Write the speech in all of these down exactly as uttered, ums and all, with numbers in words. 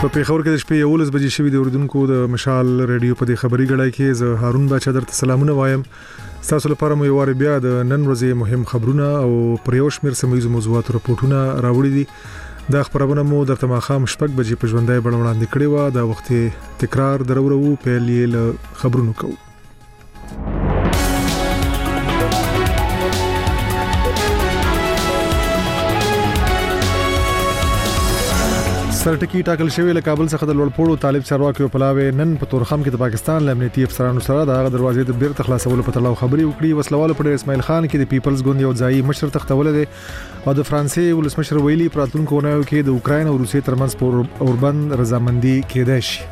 په پیښور کې د شپې یولس بجې شوې د اوریدونکو د مشال ریډیو په دې خبري غړای کې زه هارون بچا درته سلامونه وایم. تاسو لپاره مو یو وار بیا د نن ورځې مهم خبرونه او پر یو شمېر سیمه موضوعات راپورټونه راوړي دي. دا خبرونه مو درته ماخام شپږ بجې په ژوندۍ بڼه وړاندې کړي و. دا وخت تکرار درورو پیل یې له خبرونو کوو. سرټکی ټاکل شوی له کابل څخه د لوړپوړو طالب چارواکي په پلاوي نن په تورخم کې د پاکستان امنیتي افسرانو سره د دروازې د بیرته خلاصولو په تړاو خبري وکړي. وسلوال په اسماعیل خان کې د پیپلز ګوند یو ځای مشر تختول دي او د فرانسې ولسمشر ویلي پراتونکو نه کې د اوکراین او روسیې ترمنځ پر اوربند رضامندي کېدای شي.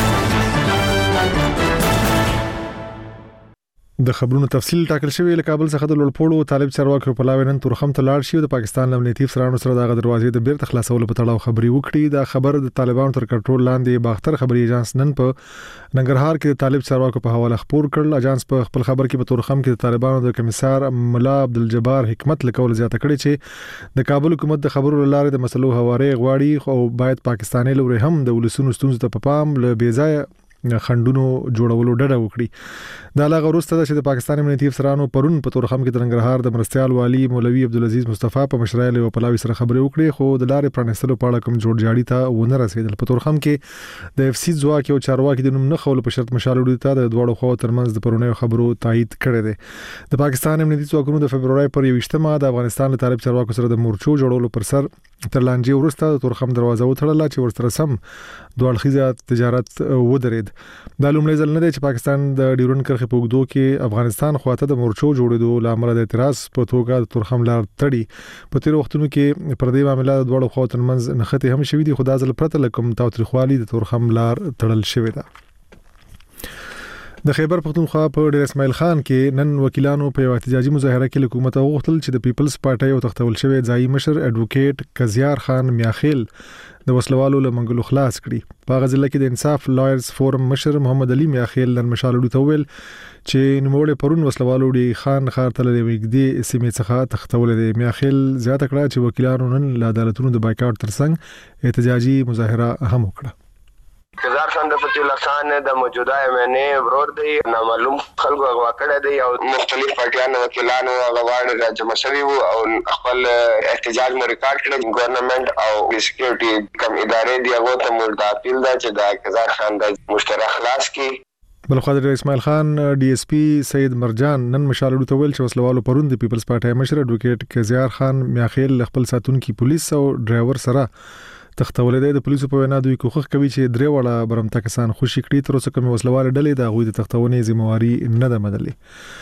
د خبرونو تفصیل ټاکل شوی له کابل څخه د لوړپوړو طالب چارواکي په پلاوي نن تورخم ته لاړ شي او د پاکستان امنیتي افسرانو سره د دروازې د بیرته خلاصولو په تړاو خبري وکړي. دا خبر د طالبانو تر کنټرول لاندې باختر خبري ایجنس نن په ننګرهار کې د طالب چارواکو په حواله خبر کړل. ایجنس په خپل خبر کې په تورخم کې د طالبانو د کمیسار ملا عبدالجبار حکمت لکول زیاته کړي چې د کابل حکومت د خبرو لاره د مسلو حواله غواړي او باید پاکستاني لوري هم د ولسونو ستونزو ته پام له بیځای خندونو جوړولو ډډه وکړي. دا لغه وروسته چې د پاکستان امنیتي افسرانو پرون په تورخم کې د ننګرهار د مرستيال والی مولوي عبدالعزيز مصطفی په مشرۍ له پلاوي سره خبرې وکړي خو د لارې پرانستلو په اړه کوم جوړ جاړي ته ونه رسیدل. په تورخم کې د اف سی ځواک او چارواکي د نوم نه خول په شرط مشال وړي ته د دوړو خو ترمنځ د پرونیو خبرو تایید کړي دي. د پاکستان امنیتي ځواکونو د فبرवरी پر یوشتمه د افغانستان له طالب چارواکو سره د مورچو جوړولو پر سر تر لانجې وروسته د تورخم دروازه وتړله چې ورسره سم دوه اړخیزه تجارت ودرېد. دا لومړی ځل نه دی چې پاکستان د ډیورن کرښې په اوږدو کې افغانستان خواته د مورچو جوړېدو لامل د اعتراض په توګه د تورخم لار تړي. په تیر وختونو کې پر دې معاملې د دوړو خواو ترمنځ نښتې هم شوې دي خو دا ځل پرته له کوم تاوتریخوالي د تورخم لار تړل شوې ده. د خیبر پختونخوا په ډیر اسماعیل خان کې نن وکیلانو په یو احتجاجي مظاهره کې حکومت غوښتل چې د پیپلز پارټي او تختول شوی ځای مشر اډوکیټ کزیار خان میاخیل د وسلوالو له منګلو خلاص کړي. په غزل کې د انصاف لایرز فورم مشر محمد علي میاخیل نن مشالو ته ویل چې نوموړي پرون وسلوالو دی خان خار ته لويګدي سیمې څخه تختول دي. میاخیل زیاته کړه چې وکیلانو نن له عدالتونو د بایکاټ ترڅنګ احتجاجي مظاهره هم وکړه. کزار خان د فتح الله خان د موجوده امنه ورور دی نامعلوم خلکو غوا کړی دی او مختلف پارټیانو وکیلانو غواړي چې جمع شوي وو او خپل احتجاج مو ریکارډ کړی. ګورنمنت او سکیورټي کوم ادارې دی هغه ته ملتا اپیل ده چې د کزار خان د مشترک خلاص کی. بل خو د اسماعیل خان ډي اس پی سید مرجان نن مشالو ته ویل چې وسلوالو پرون د پیپلز پارټي مشر اډوکیټ کزیار خان میاخیل خپل ساتونکو پولیس او ډرایور سره تختول دی. د پولیسو په وینا دوی کوښښ کوي چې درې وړه برمته کسان خوشي کړي. تر اوسه کوم وسلوال ډلې د غوي د تختونې ذمہواری نه ده منلې.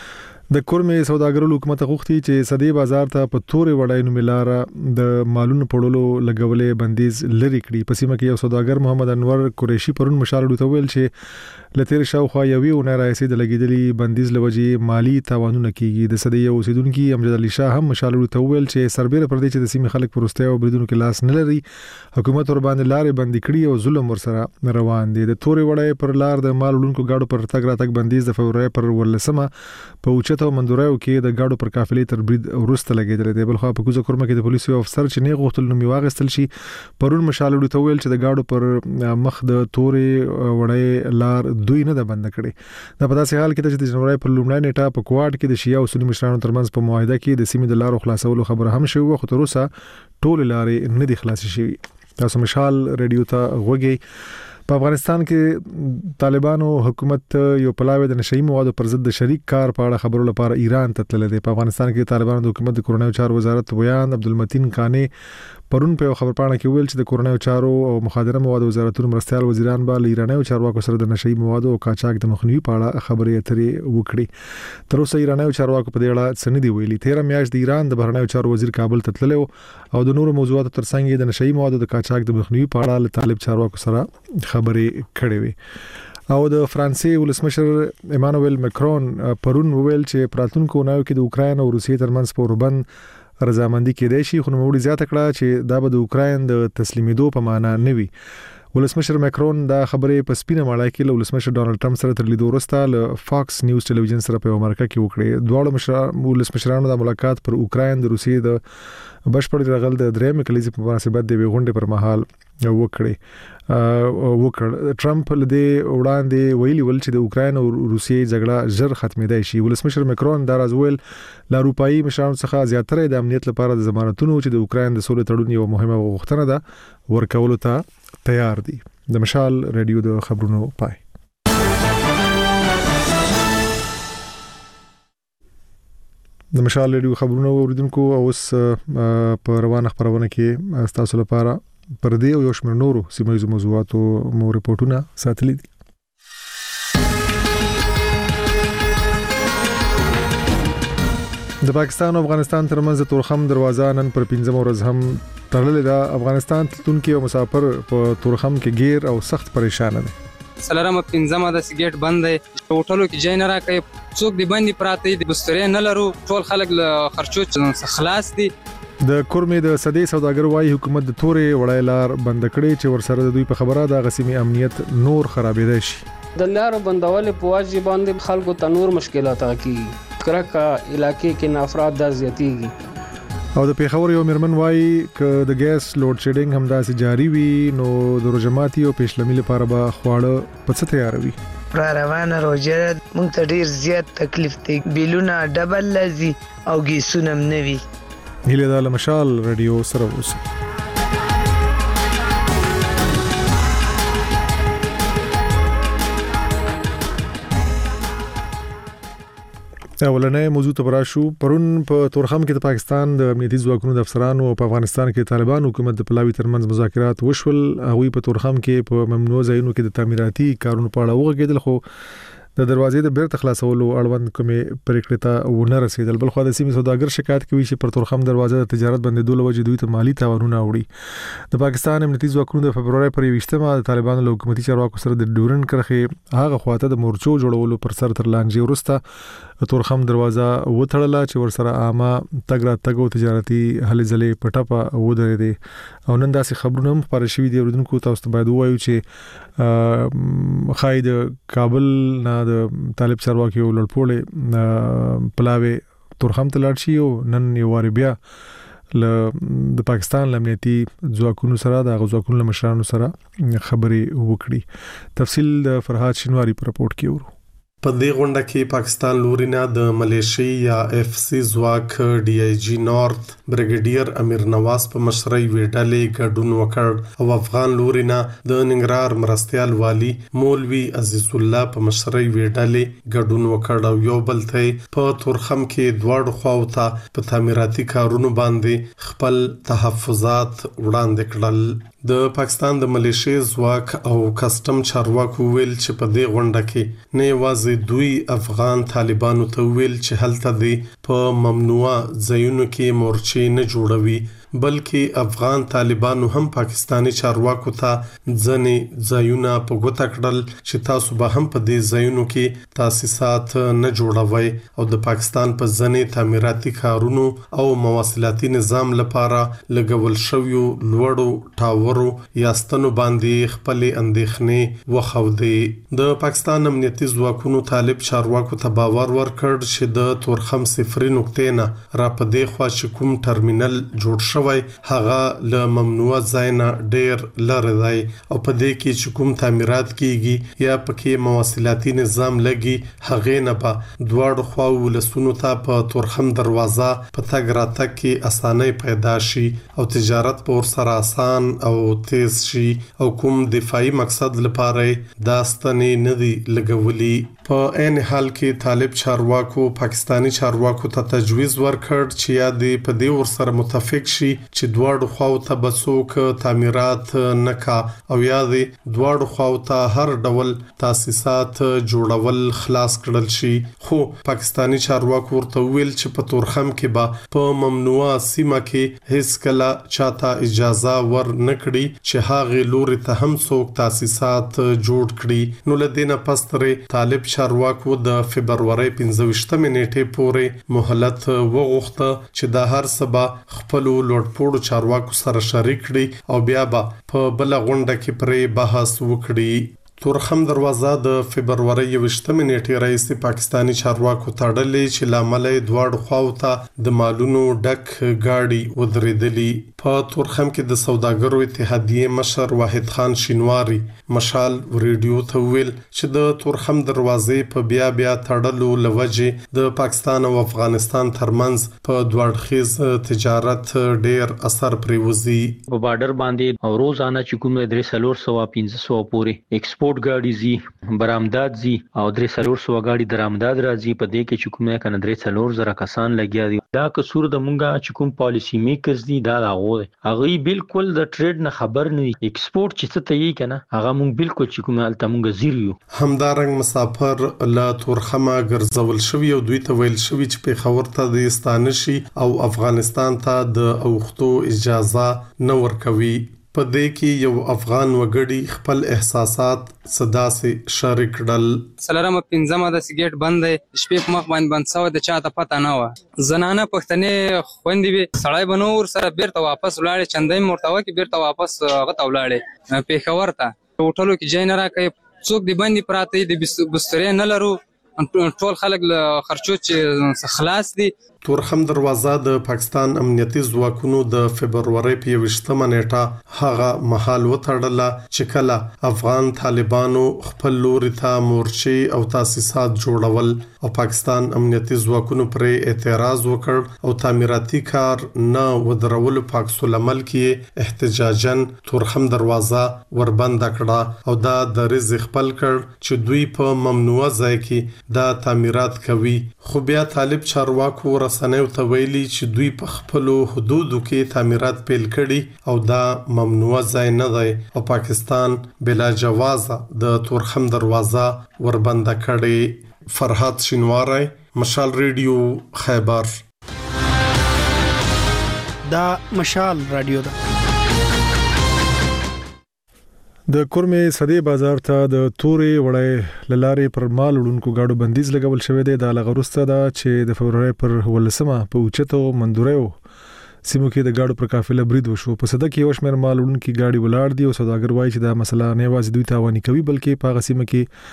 د کورمې سوداګرو حکومت غوښتي چې صدې بازار ته په تورې وړای نو ملاره د مالونو پړولو لګولې بندیز لري کړي. په سیمه کې یو سوداګر محمد انور قریشي پرون مشالو ته ویل چې لتیر شاوخوا یوې ونه راځي د لګیدلې بندیز لوجې مالی تاوانونه کیږي. د صدې یو اوسیدونکو امجد علي شاه هم مشالو ته ویل چې سربېره پر دې چې د سیمه خلک پروسته او بریدونکو کې لاس نه لري حکومت ور باندې لارې بندي کړي او ظلم ورسره روان دي. د تورې وړای پر لار د مال وړونکو گاډو پر تګ راتګ بندیز د فبرवरी پر ولسمه په اوچته او مندوریو کې د گاډو پر قافلې تر برید ورسته لګیدل دي. بل خو په کوزه کورمه کې د پولیسو افسر چې نه غوښتل نو میواغستل شي پرون مشالو ته ویل چې د گاډو پر مخ د تورې وړای لار دوی نه ده بند کړي. دا په داسې حال کې چې د جنوري پر لومړۍ نیټه په کواد کې د شیعه او سنی مشرانو ترمنځ په معاهده کې د سیمې د لارو خلاصولو خبره هم شوې خو تر اوسه ټول لارې نه دي خلاصې شوې. تاسو مشال ریډیو ته غوږی. په افغانستان کې طالبانو حکومت یو پلاوی د نشئی موادو پر ضد شریک کار په اړه خبرو لپاره ایران ته تللی دی. په افغانستان کې طالبانو د حکومت د کورونایي چارو وزارت ویان عبدالمتین کانی پرون په خبر پاڼه کې ویل چې د کورونایي چارو او مخدره موادو وزارتونو مرستيال وزیران به ایراني چارواکو سره د نشئی موادو او قاچاق د مخنیوي په اړه خبرې اترې وکړي. تر اوسه ایراني چارواکو په دې اړه څه نه دی ویلي. تیر میاشت د ایران د بهرنیو چارو وزیر کابل ته تللی او د نورو موضوعاتو ترڅنګ د نشئی موادو د قاچاق د مخنیوي په اړه له طالب چارواکو سره خبرې کړې وي. او د فرانسې ولسمشر ایمانوئل مکرون پرون ویل چې پراتونکو ناو کې د اوکراین او روسیې ترمنځ په اوربند رضامندي کېدای شي خو نوموړي زیاته کړه چې دا به د اوکراین د تسلیمېدو په معنا نه وي. ولسمشر مکرون دا خبرې په سپینه ماړه کې له ولسمشر ډونالد ټرمپ سره تر لیدو وروسته له فاکس نیوز ټلویزیون سره په امریکا کې وکړي. دواړو ولسمشرانو د ملاقات پر اوکراین د روسیې د بشپړ رغل د درېمې کلیزې په مناسبت د ویغونډې پر مهال وکړي. وکړ. ټرمپ لدی وړاندې ویلي ول چې د اوکرين او روسیې جګړه ژر ختمېدای شي. ولسمشر مکرون دا راز ویل لا اروپאי مشرانو څخه زیاتره د امنیت لپاره د ضمانتونو چې د اوکرين د سولې تړون یو مهمه غوښتنه ده ورکولو ته تیار دي. د مشال رادیو د خبرونو پای. د مشال رادیو خبرونو اوریدونکو اوس په روانه خبرونه کې تاسو لپاره پر دې یو شمېر نورو سیمایي موضوعاتو مو ریپورتونه ساتلي دي. د پاکستان او افغانستان ترمنځ تورخم دروازه نن پر پنځم ورځ هم تړلې ده. افغانستان تلونکي او مسافر په تورخم کې غیر او سخت پریشان دي. سلام پنځمه د سیګریټ بند دی، هوټلو کې ځای نه راکې، څوک دی باندې پراته دي، بسترې نه لرو، ټول خلک له خرچو خلاص دي. د کورمې د صدې سوداګر وايي حکومت د تورې وړای لار بند کړي چې ورسره د دوی په خبره د غسیمي امنیت نور خرابېدای شي. د لارو بندول په واجب باندې خلکو ته نور مشکلات راکړي. کرکا علاقې کې نافراد د زیاتېږي. او د پیښور یو مرمن وايي ک د ګیس لوډ شیډینګ هم داسې جاری وي نو د روزماتي او پېشلمي لپاره به خواړه په څه تیاروي. را روانه روزه مونږ ته ډیر زیات تکلیف دی، بیلونه ډبل لذي او ګیسونه هم نوي. هیله د مشال رادیو سره اوسه. اولنې موضوع ته براشو. پرون په تورخم کې د پاکستان د امنیتي ځواکونو د افسرانو او په افغانستان کې طالبان حکومت د پلاوی ترمنځ مذاکرات وشول. هغوی په تورخم کې په ممنوع ځایونو کې د تعمیراتي کارونو په اړه وغږیدل، خو د دروازې د بیرته خلاصولو اړوند کومې پریکړې ته ونه رسیدل. بل خو د سیمې سوداګر شکایت کوي چې پر تورخم دروازه د تجارت بندیدو لوجه دوی ته مالی تاوانونه وړي. د پاکستان امنیتي ځواکونو د فبرवरी پر یوشتمه د طالبانو له حکومتي چارواکو سره د ډورن کرخې هغه خواته د مورچو جوړولو پر سر تر لانجې وروسته تورخم دروازه وټړله چې ورسره عامه تګ را تګ او تجارتي هلې ځلې په ټپه ودرېدې. او نن داسې خبرونه هم خپاره شوي دي. اوریدونکو تاسو ته باید ووایو چې خای د کابل نه د طالب چارواکي او لړپوړې پلاوي تورخم ته لاړ شي او نن یو واری بیا د پاکستان امنیتي ځواکونو سره د غوښتنو مشرانو سره خبرې وکړي. تفصیل د فرهاد شینواری په رپورت کې ورو. په دې غونډه کې پاکستان لورینه د ملیشي یا اف سی ځواک ډي آی جی نارث بریګیډیر امیر نواز په مشرۍ ویډلې ګډون وکړ او افغان لورینه د ننګرهار مرستيال والی مولوي عزیز الله په مشرۍ ویډلې ګډون وکړ او یو بل ته په تورخم کې دواړو خواو ته په تعمیراتي کارونو باندې خپل تحفظات وړاندې کړل. د پاکستان د ملیشي ځواک او کسٹم چارواکو ویل چې په دې غونډه کې نه یوازې دوی افغان طالبانو ته ویل چې هلته دی په ممنوعه ځایونو کې مورچې نه جوړوي، بلکې افغان طالبانو هم پاکستانی چارواکو ته ځنې ځایونه په ګوته کړل چې تاسو به هم په دې ځایونو کې تاسیسات نه جوړوي او د پاکستان په ځنې تعمیراتي کارونو او مواصلاتي نظام لپاره لګول شویو لوړو ټاورو یا ستنو باندې خپل اندېښنې وخوځي. د پاکستان امنیتي ځواکونو طالب چارواکو ته باور ورکړ چې د تورخم صفري نقطې نه را په دې خوا چې کوم ټرمینل جوړ شو هغه له ممنوع ځای نه ډیر لرې دی او په دې کې چې کوم تعمیرات کیږي یا پکې مواصلاتي نظام لګي هغه نه به دواړو خواو ولسونو ته په تورخم دروازه په تګ راتګ کې اسانۍ پیدا شي او تجارت په سره آسان او تیز شي او کوم دفاعي مقصد لپاره داستانې نه دی لګولي. په عین حال کې طالب چارواکو پاکستانی چارواکو ته تجویز ورکړ چې یا دې په دې ور سره متفق شي چې دواړو خواو ته بسوک تعمیرات نکا او یا دې دواړو خواو ته هر ډول تاسیسات جوړول خلاص کړل شي. خو پاکستانی چارواکو ورته ویل چې په تورخم کې به په ممنوعه سیمه کې هیڅ کله چاته اجازه ور نکړي چې هغه لوري ته هم څوک تاسیسات جوړ کړي. نو لدینه پستره طالب چارواکو د فبرवरी پنځه نیټه پورې مهلت وغوښته چې د هر سبا خپل لوړپوړو چارواکو سره شریک کړي او بیا به په بل غونډه کې پرې بحث وکړي. تورخم دروازه د فبرवरी یوشتمې نیټې راهیسې پاکستانی چارواکو تړلې چې لامل یې دواړو خواو ته د مالونو ډک گاډي ودرېدلې. په تورخم کې د سوداګرو اتحادیې مشر واحد خان شینواری مشال ریډیو ته ویل چې د تورخم دروازې په بیا بیا تړلو لوجې د پاکستان او افغانستان ترمنځ په دوړخیز تجارت ډیر اثر پریوزي. په بارډر باندې او روزانه چې کوم درې سلور سو پنځه سو پورې ایکسپورټ ګاډي زی برآمدات زی او درې سلور سو ګاډي درآمدات راځي. په دې کې چې کوم کنه درې سلور زره کسان لګیا دي. دا قصور د مونږه چې کوم پالیسی میکرز دي دا هغه هغه بالکل د ټریډ نه خبر نه دي. ایکسپورټ چې څه ته یې کنه هغه مونږ بالکل چې کوم الته مونږ زیرو. همدارنګ مسافر لا تورخمه ګرځول شوی او دوی ته ویل شوی چې په خبر ته د استانشي او افغانستان ته د اوختو اجازه نه ورکوي. په دې کې یو افغان وګړي خپل احساسات صدا سي شریک کړل. سلام پنځمه د سیګریټ بند دی شپې په مخ باندې بند سو د چاته پته نه و. زنانه پښتنې خوندې وي سړی بنور سره بیرته واپس ولاړې چندای مرتوه کې بیرته واپس غته ولاړې پیښور ته. هوټلو کې ځای نه راکې څوک دی باندې پراته دي بسترې نه لرو ټول خلک له خرچو چې خلاص دي. تورخم دروازه د پاکستان امنیتي ځواکونو د فبرवरी په یوشتمه نیټه هغه مهال وتړله چې کله افغان طالبانو خپل لوري ته مورچې او تاسیسات جوړول او پاکستان امنیتي ځواکونو پرې اعتراض وکړ او تعمیراتي کار نه ودرول پاک سولمل کې احتجاجن تورخم دروازه وربند کړه او دا د رزق خپل کړ چې دوی په ممنوعه ځای کې دا تعمیرات کوي. خو بیا طالب چارواکو رسنیو ته ویلي چې دوی په خپل حدودو کې تعمیرات پیل کړي او دا ممنوع ځای نه دی او پاکستان بلا جوازه د تورخم دروازه وربند کړي. فرحات شینواری مشال ریډیو خیبر. دا مشال رادیو ده. د کورمې صدې بازار ته د تورې وړې لارې پر مال وړونکو گاډو بندیز لګول شوې ده. د لغروسته ده چې د فبرवरी پر ولسمه په اوچتو مندوریو سیمو کې د گاډو پر قافله برید وشو. په صده کې وشمیر مال وړونکي گاډي ولاړ دي او سوداګر وایي چې دا مسله نه یوازې دوی تاواني کوي بلکې په غسیمه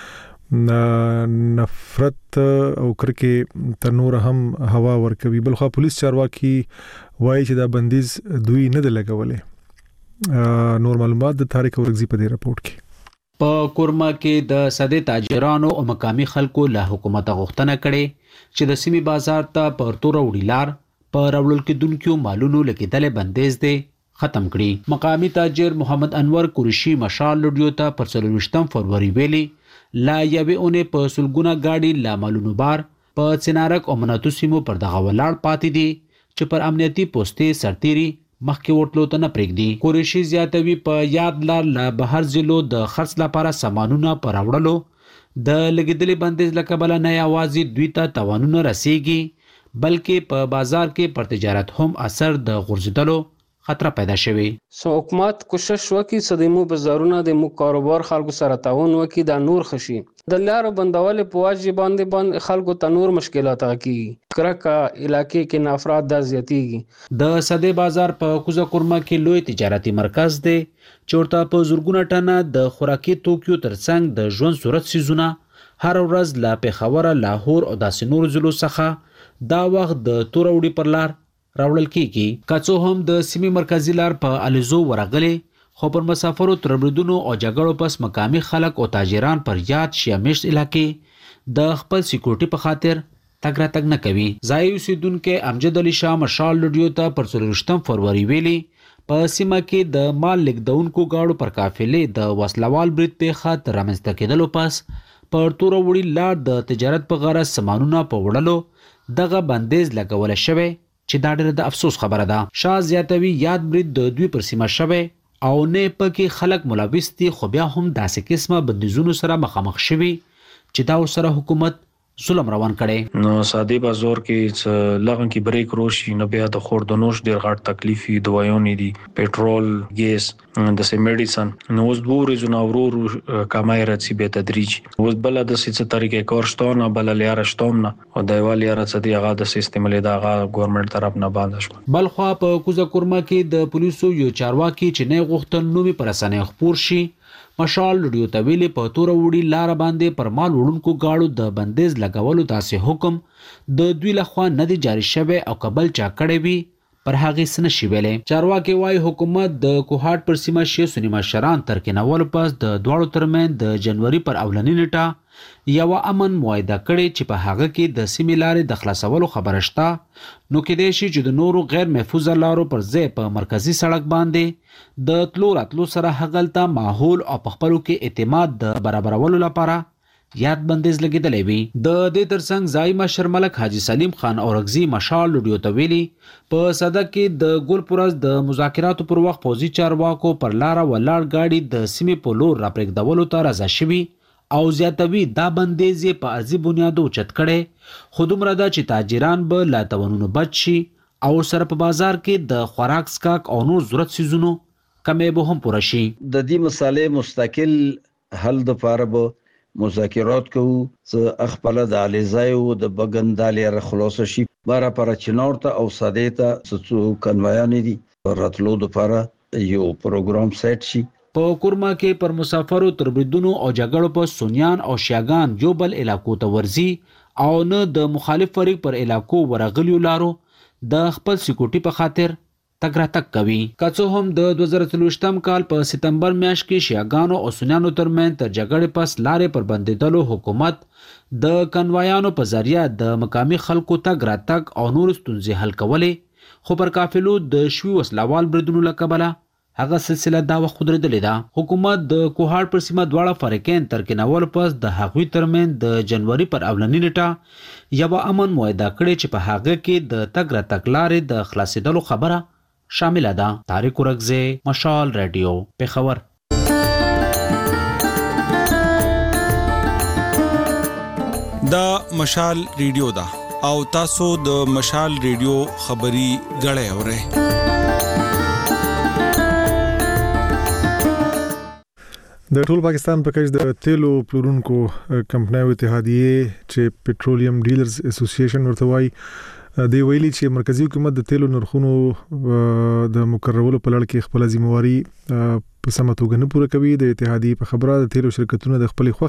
کې نفرت او کرکه تنور هم هوا ورکوي. بلخو پولیس چارواکي وایي چې دا بندیز دوی نه دی لګولې. نور معلومات د تاریخ ورغزي په دې راپورټ کې. په کورما کې د صدې تاجرانو او مقامی خلکو له حکومت غوښتنه کړې چې د سیمې بازار ته پر تور وړیلار په راوړل کې دونکو مالونو لګیدل بندیز دي ختم کړي. مقامی تاجر محمد انور قریشی مشال لډیو ته پر څلورویشتم فروری ویلي لا یوه اونې په سلګونه گاډي لا مالونو بار په چنارک او مناتو سیمو پر دغه ولاړ پاتې دي چې پر امنیتي پوسټې سرتيري مخکې وټلو ته نه پرېږدي. قریشي زیاتوي په یاد لار له بهر ضلعو د خرڅ لپاره سامانونه پر راوړلو د لګیدلې بندیز له کبله نه یوازې دوی ته تاوانونه رسیږي بلکې په بازار کې پر تجارت هم اثر د غورځېدلو خطر پیدا شوی. سو حکومت کوشش وکړي چې د مو بازارونه د مو کاروبار خلکو سره تعاون وکړي دا نور خشي. د لارو بندول په واجب باندې باندې خلکو ته نور مشکلات راکړي. کرکا علاقې کې نافراد د زیاتیږي. د صدې بازار په کوزه کورما کې لوی تجارتي مرکز دی چې ورته په زورګونه ټنه د خوراکي توکیو ترڅنګ د ژوند صورت سيزونه هر ورځ لا پیښور لاهور او داسې نور ضلعو څخه دا وخت د توروړي پر لار راوړل کیږي. کڅو هم د سیمې مرکزی لار په الیزو ورغلي خو پر مسافرو تربردونو او جګړو پس مقامی خلک او تاجران پر یاد شیامشت علاقې د خپل سکیورټي په خاطر تګ راتګ نه کوي. ځای اوسیدونکو امجد علي شاه مشال لډیو ته پر څلورویشتم فروری ویلي په سیمه کې د مال لیږدونکو گاډو پر قافلې د وسلوال برید پیښه تر رامنځته کېدلو پس پر تور وړي لار د تجارت په غرض سامانونه په وړلو دغه بندیز لګول شوی چې دا ډېر د افسوس خبره ده. شاه زیاتوي یاد برید د دوی پر سیمه شوی او نه پکې خلک ملوث دي خو بیا هم داسې قسمه بندیزونو سره مخامخ شوي چې دا ورسره حکومت ظلم روان کړي. نو ساده بازار کې لغون کې بریک روشي نو بیا د خوردنوش ډیر غټ تکلیفي دوایونه دي پېټرول ګیس د سه میډیسن نو اوس دوه ورځې نو ورو کمای راځي به تدریج اوس بل د څه طریقې کارشتونه بل لاره شتومنه او دایوال یاره څه دی هغه د سیستم له دغه ګورنمنت طرف نه باندې شو. بل خو په کوزه کورما کې د پولیسو یو چارواکي چې نه غوښتل نو می پرسنې خپور شي مشال رډیو ته ویلي په تور وړي لار باندې پر مال وړونکو گاړو د بندیز لګولو داسې حکم د دوی لخوا نه دی جاری شوی او قبل چا کړی وي پر هغې څه نشي ویلی. چارواکي وایي حکومت د کوهاټ پر سیمه شیخ سني مشران تر کېنولو پس د دواړو ترمنځ د جنوري پر اولنۍ نیټه یوه امن معاهده کړې چې په هغه کې د سیمې لارې د خلاصولو خبره شته، نو کېدای شي چې د نورو غیر محفوظه لارو پر ځای په مرکزي سړک باندې د تلو راتلو سره هغلته ماحول او په خپلو کې اعتماد د برابرولو لپاره یاد بندیز لګیدلی وي. د دې ترڅنګ ځایي مشر ملک حاجي سلیم خان اورغزي مشال رډیو ته ویلي په صدک کې د ګل پرز د مذاکراتو پر وخت پوځي چارواکو پر لاره ولاړ ګاډي د سیمې په لور راپرېږدولو ته رضا شوي او زیاتوي دا بندیز یې په ارضي بنیادو اوچت کړی، خو دومره ده چې تاجران به له تاوانونو بچ شي او سره په بازار کې د خوراک څښاک او نور ضرورت څیزونو کمې به هم پوره شي. د دې مسالې مستقل حل دپاره به مذاکرات کوو چې خپل د علیزایو د بغن د لیر خلاص شي بارا پر چنور ته او ساده ته څو کنوایان دي راتلو د لپاره یو پروګرام سیټ شي. په کورما کې پر مسافرو تر بریدونو او جګړو په سونیان او شیاغان جو بل علاقو ته ورزي او نه د مخالف فریق پر علاقو ورغلیو لارو د خپل سکیورټي په خاطر تګ راتګ کوي. که څه هم د دوه زره څلوېښتم کال په سپتمبر میاشت کې شیعاګانو او سنیانو ترمنځ تر جګړې پس لارې پر بندېدلو حکومت د کنوایانو په ذریعه د مقامي خلکو تګ راتګ او نور ستونزې حل کولې، خو پر قافلو د شوي وسلوال بریدونو له کبله هغه سلسله دا وخت ودرېدلې ده. حکومت د کوهاټ پر سیمه دواړه فریقین تر کېنولو پس د هغوی ترمنځ د جنوري پر اولنۍ نیټه یوه امن معاهده کړې چې په هغه کې د تګ راتګ لارې د خلاصېدلو خبره شامله ده. طارق ورکزی، مشال رادیو، پېښور. دا مشال ریډیو ده او تاسو د مشال ریډیو خبري غړې اورئ. د ټول پاکستان په کچ د تیلو پلورونکو کمپنیو اتحادیه چې پټرولیم ډیلرز اسوسییشن ورته وایي دی ویلي چې مرکزی حکومت د تیلو نرخونو د مقررولو په لړ کې خپل ذمہواری په سمه توګه نه پوره کوي. د اتحادیه په خبره د تیلو شرکتونو د خپل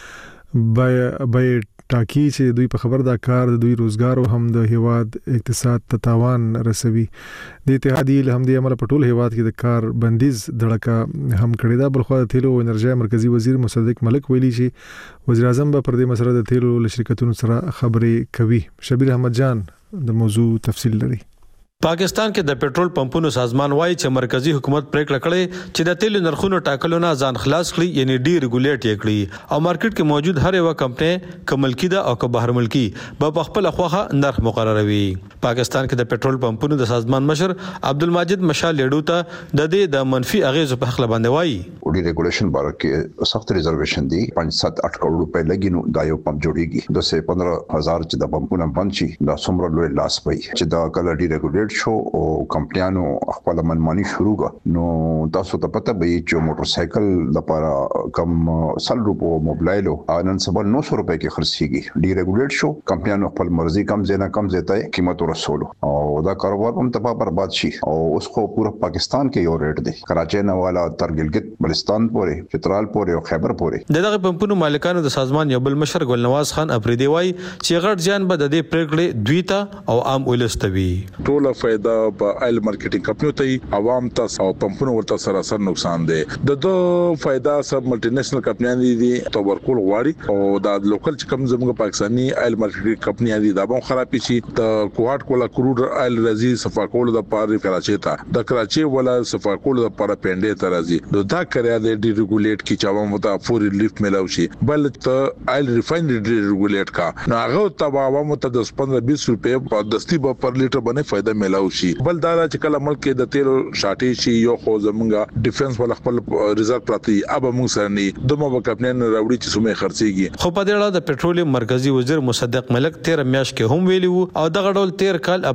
خوخي بای ټاکی چې دوی په خبر دا کار د دوی روزګار او هم د هیواد اقتصاد ته تاوان رسوي. د اتحادیه له همدې عمله په ټول هیواد کې د کار بندیز دړکه هم کړی دا. بلخو د تیلو او انرژي مرکزی وزیر مصدق ملک ویلي چې وزیر اعظم به پر دې مسله د تیلو له شرکتونو سره خبرې کوي. شبیر احمد جان د موضوع تفصیل لري. پاکستان کې د پېټرول پمپونو سازمان وایي چې مرکزی حکومت پریکړه کړې چې د تیلو نرخونو ټاکلو نه ځان خلاص کړي، یعنی ډي ریګولیټ یې کړي او مارکیټ کې موجود هر یو کمپنۍ که ملکی ده او که بهر ملکی به خپل خوخه نرخ مقرروي. پاکستان کې د پېټرول پمپونو د سازمان مشر عبدالمجید مشال لیډو ته د دې د منفي اغیزو په حق باندې وایي. ډي ریګولیشن باره کې سخت ریزرویشن دی. پنځه سات اټ کروڑ روپے لګي نو دا یو پمپ جوړیږي. د سه پندرہ هزار چې د پمپونه بند شي دا څومره لوی لاس وي چې دا کله ډي ریګولیټ شو او کمپنیانو خپل منمانی شروع کړ. نو تاسو ته پته به چې موټر سایکل لپاره کم سل روپو موبایل او نن سبا نو سو روپے کې خرڅيږي. ډي ریګولیټ شو کمپنیانو خپل مرزي کم زینا کم زیته قیمت ورسولو او دا کاروبار هم تباہ برباد شي او اوس خو پورا پاکستان کې یو ریټ دی. کراچۍ نه والا تر ګلګت بلستان پورې چترال پورې او خیبر پورې. دغه پمپونو مالکانو د سازمان یو بل مشر ګلنواز خان افریدي وایي چې غټ ځان به د دې پریکړې دوی ته او عام ولستوي. ټول فائدہ په آیل مارکیټینګ کمپنیو ته عوام ته او پمپونو ورته سراسر نقصان دی. د دوه فائدہ سب ملټي نېشنل کمپنیان دي تو ورکول غواړي او د لوکل چې کم زموږ پاکستاني آیل مارکیټینګ کمپنیان دي دا به خراب شي. د کوهاټ کولا کروډ آیل رازي صفاکول د پاره کراچۍ ته د کراچۍ ولا صفاکول د پاره پنده ته راځي. دا کړیا د ډي ریګولیټ کی چاوم وتا فوري لیف ملاوي شي بل ته آیل ریفاینري ډي ریګولیټ کا نو هغه ته عوام ته د پندرہ بیس روپے په دستی به پر لیټر باندې فائدہ ملاوي شي. بل دا چې کله ملک کې د تیلو شارټیج شي یو خو زمونږه ډیفنس ول خپل ریزرو پراتی اب موږ سره نه دومره وکپنن راوړي چې سمې خرڅيږي. خو په دې اړه د پېټرولیم مرکزی وزیر مصدق ملک تیر میاشت کې هم ویلی وو او دغه ډول تیر کال اپریل میاشت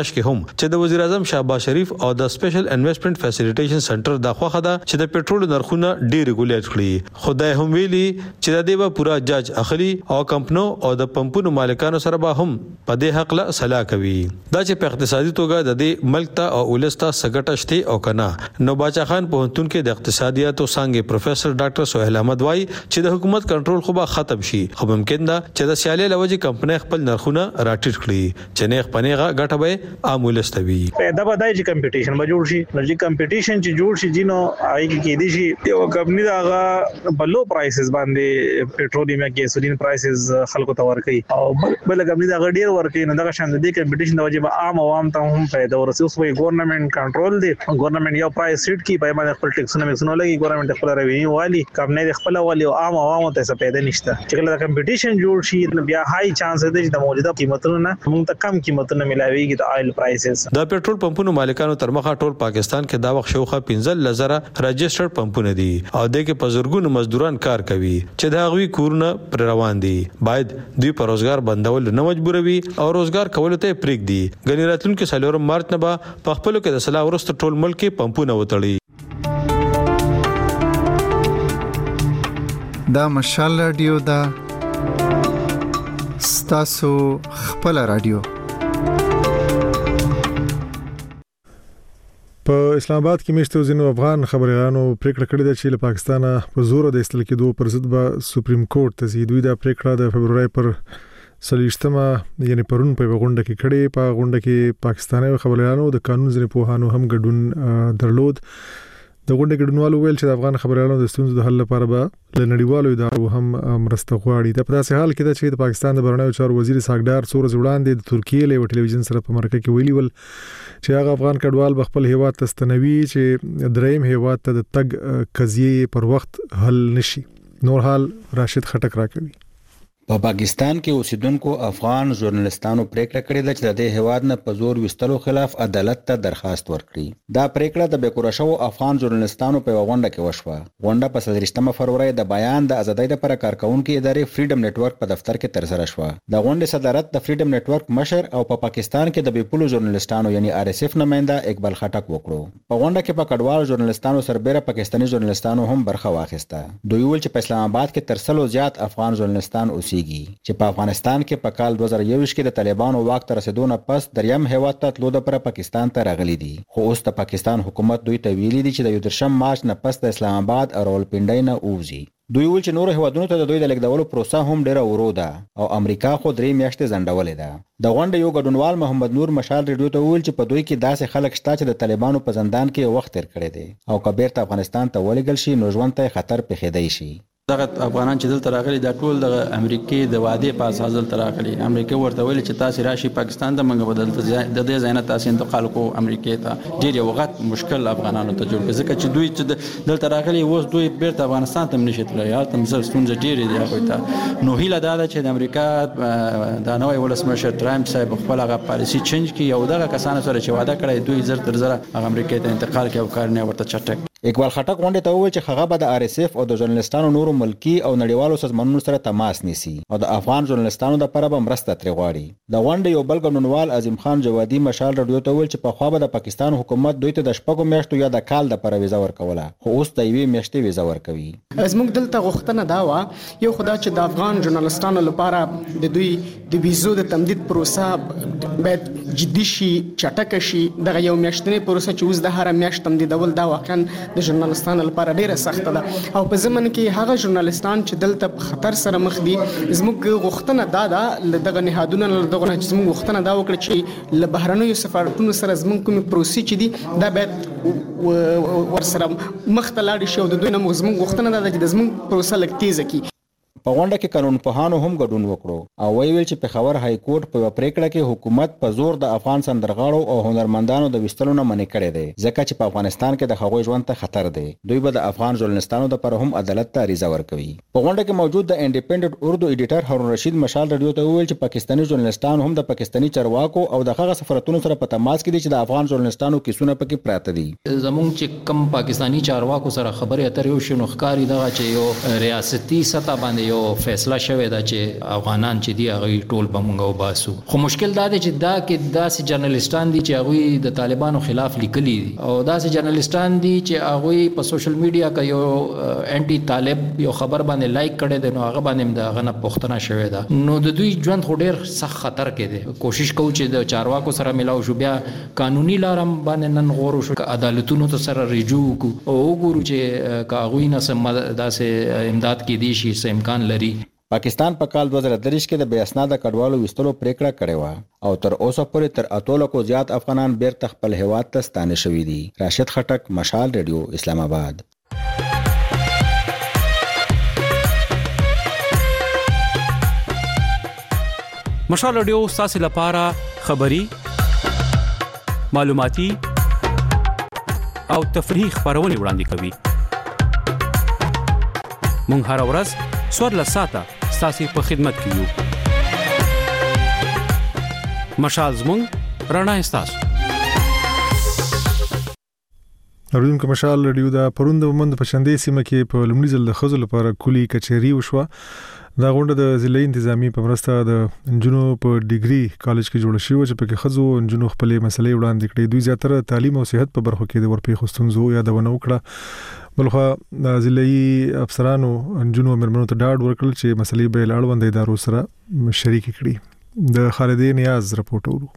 میاشت کې هم چې د وزیر اعظم شهباز شریف او د سپیشل انویسټمنٹ فیسیلیټیشن سنټر د خوخه ده چې د پېټرول نرخونه ډیر ریګولیټ کړي. خدای هم ویلي چې د دې به پورا جاج اخلي او کمپنو او د پمپونو مالکانو سره به هم په دې حق له صلاح کوي. دا چې په اقتصادي توګه د دې ملک ته او ولستا سګټه شته او کنه. نو باچا خان پوهنتون کې د اقتصادیات او څنګه پروفیسور ډاکټر سہیل احمد وای چې د حکومت کنټرول خو به ختم شي خو ممکن ده چې د سیالي لوجي کمپنۍ خپل نرخونه راټیټ کړي چې نه خپنهغه ګټه به عام ولستوي. پیدا به دای چې کمپټیشن به جوړ شي نو چې کمپټیشن چې جوړ شي جنو آی کې دي شي یو کمپنی دا هغه بلو پرایسز باندې پټرولیم یا ګیسولین پرایسز خلکو ته ورکي او بل کمپنی دا ډیر ورکي نو دا شان د کمپټیشن د وجه به عام عوام ته هم پیدا ورسي. اوس وی ګورنمنت کنټرول دی ګورنمنت یو پرایس سیټ کی په باندې خپل ټیکسونه میکسونه لګي ګورنمنت خپل روینیو والی کمپنی د خپل والی او عام عوام ته څه پیدا نشته. چې کله د کمپټیشن جوړ شي بیا هاي چانس دی چې د موجوده قیمتونو نه موږ ته کم قیمتونه ملاويږي د آیل پرایسز. د پېټرول پمپونو مالکانو تر مخه ټول پاکستان کې دا وخت شوخه پنځه لزره رجسټرډ پمپونه دي او د کې په زرګونو مزدوران کار کوي چې دا غوي کورونه پر روان دي. باید دوی په روزګار بندول نه مجبوروي او روزګار کول ته پریک دي. غنی راتلونکو سالورم مارچ نه به په خپل کې د صلاح ورست ټول ملک کې پمپونه وتړي. دا مشال رادیو دا ستاسو خپل رادیو. په اسلام آباد کې مشته ځینو افغان خبريالانو پریکړه کړې ده چې له پاکستانه په زور د استل کېدو پر ضد به سپریم کورټ ته ځي. دوی دا پریکړه د فبرवरी پر سلیشتمه یعنی پرون په غونډه کې کړې. په غونډه کې پاکستاني خبريالانو د قانون ځینې پوهانو هم ګډون درلود. د غونډې ګډونوالو ویل چې د افغان خبريالانو د ستونزو د حل لپاره به له نړیوالو ادارو هم مرسته غواړي. د پداسې حال کې چې د پاکستان د بهرنیو چارو وزیر ساګدار څو ورځې وړاندې د ترکیې له ټلویزیون سره په مرکه کې ویلي ول چې هغه افغان کډوال به خپل هیواد ته ستنوي چې دریم هیواد ته د تګ قضیه پر وخت حل نشي. نور حال راشد خټک راکوي. په پاکستان کې اوسیدونکو افغان ژورنالستانو پریکړه کړې ده چې د دې هواد نه په زور وستلو خلاف عدالت ته درخواست ورکړي. دا پریکړه د بیکوره شو افغان ژورنالستانو په غونډه کې وشوه. غونډه په سدرشتمه فروری د بیان د ازادۍ لپاره کارکونکو ادارې فریډم نتورک په دفتر کې ترسره شوه. د غونډې صدارت د فریډم نتورک مشر او په پا پاکستان کې د بیپولو ژورنالستانو یعنی آر اس اف نماینده اقبال خټک وکړو. په غونډه کې په کډوال ژورنالستانو سربېره پاکستاني ژورنالستانو هم برخه واخیسته. دوی ویل چې په اسلام آباد کې تر سلو زیات افغان ژورنالستان چې په افغانستان کې په کال دوه زره یو کې د طالبانو واک ته رسیدو نه پس دریم هیواد ته تلو د پر پاکستان ته راغلي دي. خو اوس د پاکستان حکومت دوی ته ویلي دي چې د یو درشم مارچ نه پس د اسلام آباد او راولپنډۍ نه اوځي. دوی ویل چې نور هیوادونو ته د دوی د لیږدولو پروسه هم ډیره ورو ده او امریکا خو درې میاشتې ځنډولې ده. د غونډې یو ګډونوال محمد نور مشال ریډیو ته ویل چې په دوی کې داسې خلک شته چې د طالبانو په زندان کې وخت تیر کړی دی او که بیرته افغانستان ته ولېږل شي نو ژوند ته خطر پېښېدی شي. دغه افغانان چې دلته راغلي دا ټول د امریکای د وعده په اساس دلته راغلي. امریکا ورته ویل چې تاسو راشي پاکستان ته منګه بدلته د دې ځای نه تاسو انتقال کو امریکای ته. ډیر یو وخت مشکل افغانانو ته جوړ ځکه چې دوی چې دلته راغلي اوس دوی بیرته افغانستان ته نشي تللی. یا تم زر ستونزې ډیر دي هغه ته. نو هیله دا ده چې د امریکا د نوې ولسمشر ټرمپ صاحب خپل هغه پالیسی چینج کړي او دغه کسانو سره چې وعده کړی دوی زر تر زر امریکای ته انتقال کوي او کار نه ورته چټک. اقبال خټک غونډې ته وویل چې هغه به د آر اس اف او د ژورنالستانو نورو ملکی او نړیوالو سازمانونو سره تماس نیسي او د افغان ژورنالستانو لپاره به مرسته ترې غواړي. د غونډې یو بل ګډونوال عظیم خان جوادي مشال رادیو ته وویل چې پخوا به د پاکستان حکومت دوی ته د شپږو میاشتو یا د کال لپاره ویزه ورکوله خو اوس د یوې میاشتې ویزه ورکوي. زموږ دلته غوښتنه دا وه یو خدا چې د افغان ژورنالستانو لپاره د دوی د ویزو د تمدید پروسه باید جدي شي چټک شي. دغه یو میاشتنی پروسه چې اوس د هر میاشت تمدیدول دا واقعا د ژورنالستانو لپاره ډیره سخته ده او په ضمن کې هغه ژورنالستان چې دلته په خطر سره مخ دي زموږ غوښتنه دا ده دغه نهادونه دغه زموږ غوښتنه دا وکړي چې له بهرنیو سفارتونو سره زموږ کومې پروسې چې دي دا باید ورسره مخ ته لاړ شي او د دوی نه زموږ غوښتنه دا ده چې د زموږ پروسه لږ تیزه کړي. په غونډه کې قانون پوهانو هم ګډون وکړو او ویل چې پېښور های کورټ په پریکړه کې حکومت په زور د افغان سندرغاړو او هنرمندانو د وستلو نه منع کړی دی ځکه چې په افغانستان کې د هغوی ژوند ته خطر دی. دوی به د افغان ژورنالستانو لپاره هم عدالت ته عریضه ورکوي. په غونډه کې موجود د انډیپندنت اردو ایډیټر هارون رشید مشال رادیو ته ویل چې پاکستاني ژورنالستان هم د پاکستاني چارواکو او د هغه سفارتونو سره په تماس کې دي چې د افغان ژورنالستانو کیسونه پکې پراته دي. زموږ چې کم پاکستاني چارواکو سره خبرې اترې وشي نو ښکاري دغه چې یو ریاستي سطح باندې یو فیصله شوه دا چې افغانان چې دی هغه ټول بمونږ وباسو. خو مشکل دا دی چې دا کې داسې جرنالستان دي چې هغه د طالبانو خلاف لیکلي دي او داسې جرنالستان دي چې هغه په سوشل میډیا کې یو انټي طالب یو خبر باندې لایک کړي دي نو هغه باندې د غنه پښتنه شوه دا. نو د دوی ژوند خو ډیر سخت خطر کې دی. کوشش کوو چې د چارواکو سره ملاو شو بیا قانوني لارم باندې نن غور شو عدالتونو ته سره رجوع کو او وګورو چې کاغوی نه سم داسې امداد کې دي شي سم امکان لري. پاکستان په کال دوه زره درې کې د بې اسناده کډوالو وستلو پریکړه کړې و او تر اوسه پورې تر اتو لکو زیات افغانان بیرته خپل هیواد ته ستانه شوي دي. راشد خټک، مشال ریډیو، اسلام آباد. مشال ریډیو ستاسو لپاره خبری، معلوماتي او تفریحي خبرونه وړاندې کوي. مونږ هر ورځ څوارلس ساعته ستاسو په خدمت کې یو. مشال زموږ رڼا ستاسو. اردوونکو مشال ریډیو دا پروند ومند په شندې سیمه کې په لومړي ځل د خزو لپاره کلی کچېری وشوه. دا غونډه د ضلعي انتظامی په مرسته د انجونو په ډیګري کالج کې جوړه شوې چې پکې خزو انجونو خپل مسلې وړاندې کړې. دوی زیاتره تعلیم او صحت په برخو کې د ورپې خستونزو یادونه وکړه. بلخو د ضلعي افسرانو انجونو مرمنو ته ډاډ ورکړل چې مسلې به لاړوند ادارو سره شریک کړي. د خالدې نیاز رپورټ ورو.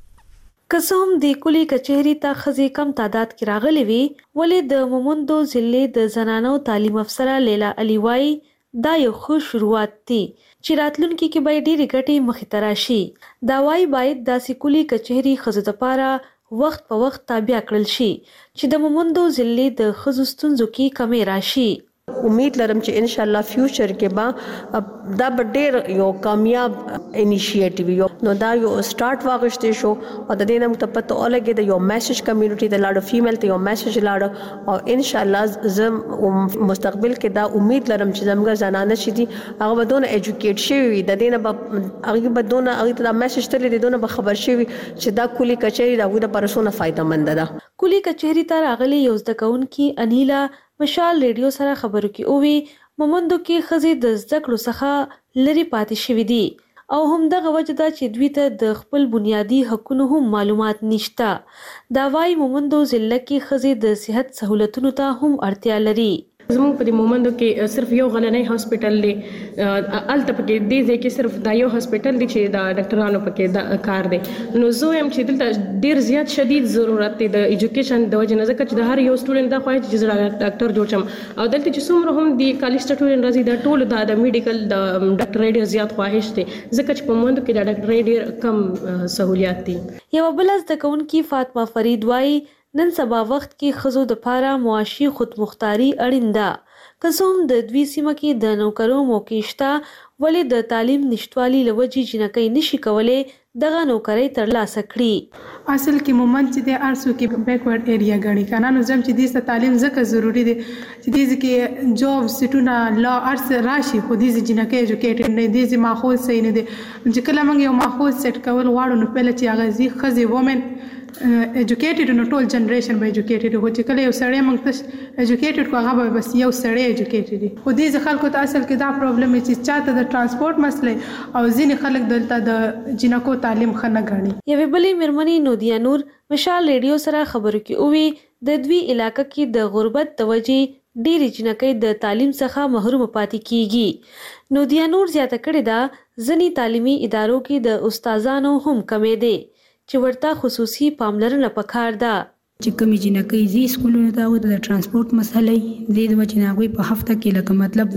قسم د کلی کچهری ته خزي کم تعداد کې راغلي وي ولې د مومندو ضلع د زنانو تعلیم افسره لیلا علي وای دا یو ښه شروعات دی چې راتلونکي کې به ډېری ګټې مخې ته راشي. دا وای باید داسې کلی کچهری ښځو دپاره وخت په وخت تابع کړل شي چې د مومندو ضلع د ښځو ستونزو کې کمی راشي. امید لرم چې ان شاء الله فیوچر کې با دا ډېر یو کامیاب انیشیټیو یو نو دا یو سٹارټ واغښتې شو او د دې نه مت پته ولګي د یو میسج کمیونټي د لاړو فیمیل ته یو میسج لاړو او ان شاء الله زم مستقبل کې دا امید لرم چې زموږ زنانه شې دي هغه بدون ایجوکیټ شي د دې نه هغه بدون هغه ته میسج ترې د دونه به خبر شي چې دا کلی کچېری دا غوډه پرسونه فائدہ مند ده. کلی کچېری ته راغلي یو ځدکون کې انیلا مشال ریډیو سره خبرو کې اووي مومندو کې خزي د زده کړو څخه لري پاتې شوې دي او هم دغه وجه ده چې دوی ته د خپل بنیادی حقوقو هم معلومات نشته. دا وايي مومندو ضلع کې خزي د صحت سہولتونو ته هم اړتیا لري. زموږ په مومندو کې صرف یو غلنۍ هاسپټل دی الته پکې دې ځای کې صرف دا یو هاسپټل دی چې دا ډاکټرانو پکې دا کار دی. نو زه هم چې دلته ډیر زیات شدید ضرورت دی د ایجوکیشن د وجه نه ځکه چې د هر یو سټوډنټ دا خوښ چې زه ډاکټر جوړ شم او دلته چې څومره هم دی کالج سټوډنټ راځي دا ټول د میډیکل د ډاکټر ډیر زیات خواهش دی ځکه چې په مومندو کې د ډاکټر ډیر کم سہولیات دي. یو بل زده کوونکې فاطمه فرید وايي نن سبا وخت کې خزو د پاره معاشي خودمختاري اړین ده. قسم د دوی سیمه کې د نوکرو موقع شته ولې د تعلیم نشټوالي لوجي جنکې نشي کولای دغه نوکرۍ ترلاسه کړي. اصل کې مومند چې د ارسو کې بیکورډ ایریا غړي کنه نو زم چې د تعلیم زکه ضروری دي چې د کې جاب سټونه لا ارس راشي خو د جنکې ایجوکیټډ نه دي ماحول صحیح نه دي چې کله موږ یو ماحول سیټ کول غواړو نو پهله چې هغه زی خزي وومن ایجوکیټډ نو ټول جنریشن به ایجوکیټډ هو چې کله یو سړی موږ ته ایجوکیټډ کو هغه بس یو سړی ایجوکیټډ دي خو دې خلکو ته اصل کې دا پرابلم چې چاته د ترانسپورت مسله او ځینې خلک دلته د جنکو تعلیم خنه غاڼي. یوه بلې مرمنی نودیا نور مشال ریډیو سره خبرو کې اووي د دوی علاقې کې د غربت توجي ډېری جنکې د تعلیم څخه محروم پاتې کیږي. نودیا نور زیاته کړې ده ځنی تعلیمي ادارو کې د استادانو هم کمې دي چې ورته خصوصي پاملرنه پکار ده. چې کومې جنکې زی سکولونو ته د ترانسپورت مسلې د دې وجه نه غوي په هفته کې لکه مطلب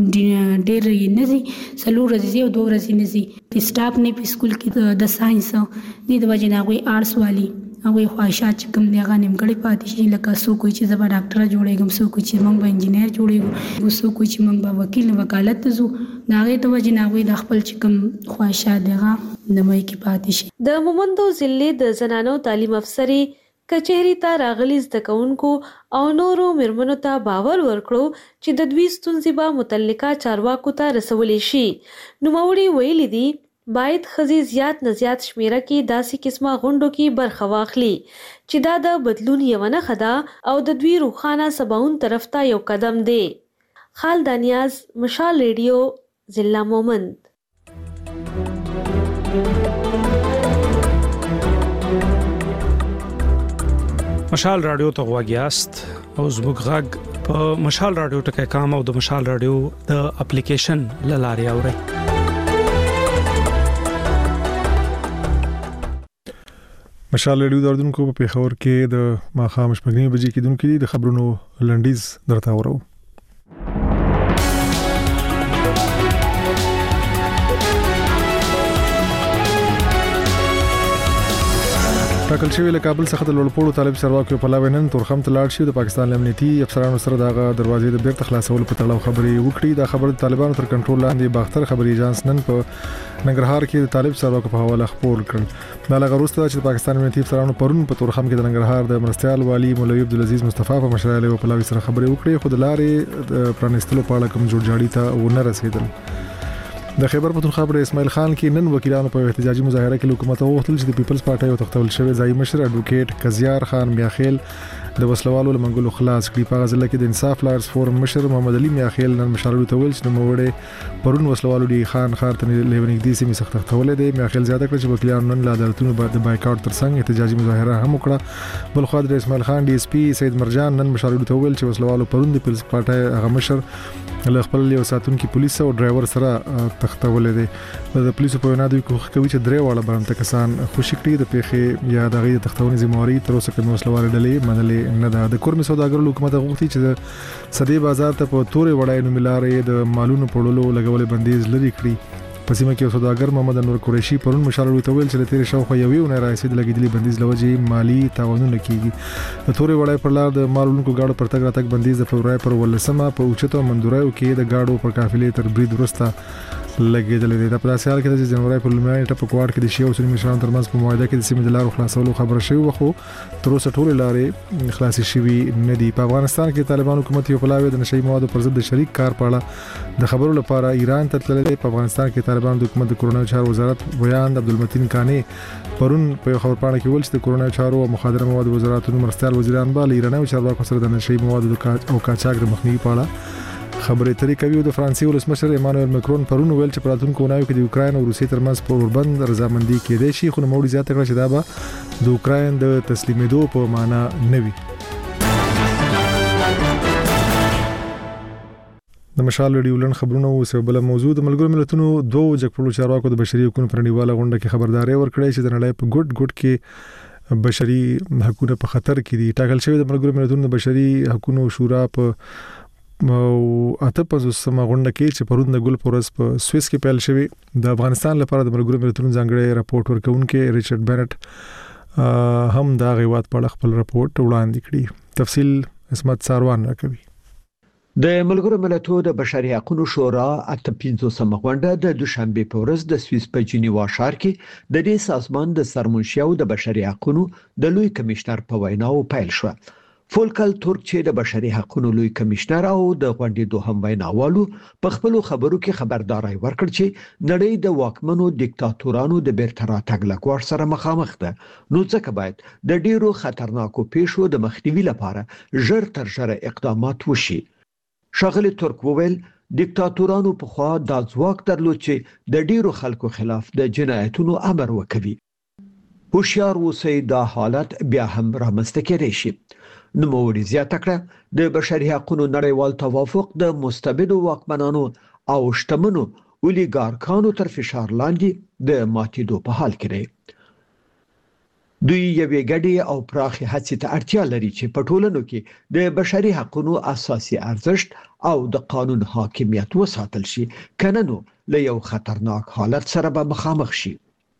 ډېر نه زی څلور ورځې او دوه ورځې نه زی په سټاف نه په سکول کې د ساينس د دې وجه نه غوي آرټس والی هغه خواهشات چې کوم دی هغه نیمګړی پاتې شي لکه څوک چې زه به ډاکټر جوړېږم څوک چې موږ به انجینر جوړېږو څوک چې موږ به وکیل وکالت ته ځو د هغې د وجې نه هغوی د خپل چې کوم خواهشات دی هغه نمای کې پاتې شي. د مومندو ضلع د زنانو تعلیم افسرې کچهری ته راغلي زده کوونکو او نورو میرمنو ته باور ورکړو چې د دوی ستونزې به متعلقه چارواکو ته رسولی شي. نوموړي ویلي دي باید ښځې زیات نه زیات شمیره کې داسې قسمه غونډو کې برخه واخلي چې دا د بدلون یوه نښه ده او د دوی روښانه سباون طرف ته یو قدم دی. خالد نیاز، مشال ریډیو، ضلع مومند. مشال رادیو ته غواګیاست او زموږ غږ په مشال رادیو ټکی کام او د مشال رادیو د اپلیکیشن لاري اوري. مشال رادیو دردونکو په پیښور کې د ماخام شپږنی بجې کې دونکو د خبرونو لنډیز درته اورو. ټاکل شوی له کابل څخه د لوړپوړو طالب چارواکو په لاوي نن تورخم ته لاړ شي د پاکستان امنیتي افسرانو سره دغه دروازې د بیرته خلاصولو په تړاو خبرې وکړي. دا خبره طالبانو تر کنټرول لاندې باختر خبري ایجنس نن په ننګرهار کې د طالب چارواکو په حواله خبر کړ. دا لږ وروسته چې د پاکستان امنیتي افسرانو پرون په تورخم کې د ننګرهار د مرستيال والي مولوي عبدالعزيز مصطفی په مشرۍ له په لاوي سره خبرې وکړي، خو د لارې پرانستلو په اړه کوم جوړجاړي ته ونه رسیدل. د خیبر پختونخوا پر اسماعیل خان کې نن وکیلانو په احتجاجي مظاهره کې حکومت غوښتل چې د پیپلز پارټي او تختول شوی ځای مشر اډوکیټ کزیار خان میاخیل د وسلوالو لمنګلو خلاص کړي. په غزل کې د انصاف لارس فورم مشر محمد علي میاخیل نن مشارلو ته ویل چې د موړې پرون وسلوالو دی خان خار ته لیونګدي سیمه سخت تختول دي. میاخیل زیاته کړ چې وکیلانو نن له عدالتونو بعد د بایکاټ ترڅنګ احتجاجي مظاهره هم وکړه. بل خو د اسماعیل خان ډي اس پی سید مرجان نن مشارلو ته ویل چې وسلوالو پرون د پیپلز پارټي هغه مشر له خپل یو ساتونکو پولیس او ډرایور سره تختول دي. د پولیسو په وینا دوی کوي چې درې واړه برمته کسان خوشی کړي د پیښې یا د غي تختونې ذمہواری تر اوسه کوم وسلوال ډلې منلې نه ده. د کورمي سوداګرو حکومت غوښتي چې د صدې بازار ته په تورې وړای نو ملارې د مالونو پړولو لګولې بندیز لري کړی. په سیمه کې سوداګر محمد انور قریشي پرون مشارلو ته ویل چې د تیر شاوخوا یوې ونه راسید لګیدلې بندیز لوجې مالی تاوانونه کیږي. د تورې وړای پر لار د مالونو گاډو پر تګ راتګ بندیز د فبراير پر ولسمه په اوچتو مندورایو کې د گاډو پر قافلې تر برید ورسته لګیدلې ده. په داسې حال کې د جنوري پر لومړۍ ټاپ کوارډ کې د شیو سنمي مشرانو ترمنځ په معاهده کې د سیمې د لارو خلاصولو خبره شوې وخو تر اوسه ټول لارې خلاصې شوې نه دي. په افغانستان کې طالبان حکومت یو پلاوی د نشئی موادو پر ضد د شریک کار پاړه د خبرو لپاره ایران ته تللی دی. په افغانستان کې طالبان د حکومت د کرونا چارو وزارت ویان عبدالمتین کانی پرون په خبر پاڼه کې ویل چې د کرونا چارو او مخدره مواد وزارتونو مرستيال وزیران به ایراني چارواکو سره د نشئی موادو او قاچاق د مخنیوي په اړه خبرې اترې کوي. د فرانسې ولسمشر ایمانوئل مکرون پرون ویل چې په راتلونکو اونیو کې د یوکرين او روسیې ترمنځ پربند رضامندي کېدای شي، خو نوموړي زیاته کړه چې دا به د یوکرين د تسلیمېدو په معنا نه وي. د مشال ډیولن خبرونه او سبب موضوع د ملګرو ملتونو دوه جګپړو چارواکو د بشري حقوقو پر نړیواله غونډه کې خبرداري ورکړې چې د نړۍ په ګډ ګډ کې بشري حقوقو په خطر کې دي. ټاکل شوی د ملګرو ملتونو د بشري حقوقو شورا په او اته پنځوسمه غونډه کې چې پرون د ګل پورس په سويس کې پیل شوی د افغانستان لپاره د ملګرو ملتونو ځانګړي راپورټ ورکونکو ریچارډ بنټ هم دا غیوات په خپل راپورټ وړاندې کړی. تفصیل اسمت ساروان راکوي. د ملګرو ملتونو د بشري حقوقو شورا اته پنځوسمه غونډه د دوشنبه په ورځ د سويس په جنیوا ښار کې د دې سازمان د سرمنشي او د بشري حقوقو د لوی کمشنر په ویناو پیل شو. فولکل تورک چې د بشري حقوقو لوی کمشنر او د غونډې دوهم ویناوالو په خپل خبرو کې خبرداري ورکړ چې نړۍ د واکمنو دیکتاتورانو د بیرته راتګ لګور سره مخامخ ده، نو ځکه باید د ډیرو خطرناکو پیښو د مخنیوي لپاره ژر تر ژره اقدامات وشي. ښاغلي تورک وویل دیکتاتورانو په خوا د ځواک درلود چې د ډیرو خلکو خلاف د جنایتونو امر وکوي. هوښیار اوسئ دا حالت بیا هم رامنځته کېدای شي. نوموړي زیاته کړه د بشري حقوقو نړیوال توافق د مستبدو واکمنانو او شتمنو اولیګارکانو تر فشار لاندې د ماتېدو په حال کې دی. دوی یوې ګډې او پراخې هڅې ته اړتیا لري چې په ټولنو کې د بشري حقوقو اساسي ارزښت او د قانون حاکمیت وساتل شي، کنه نو له یو خطرناک حالت سره به مخامخ شي.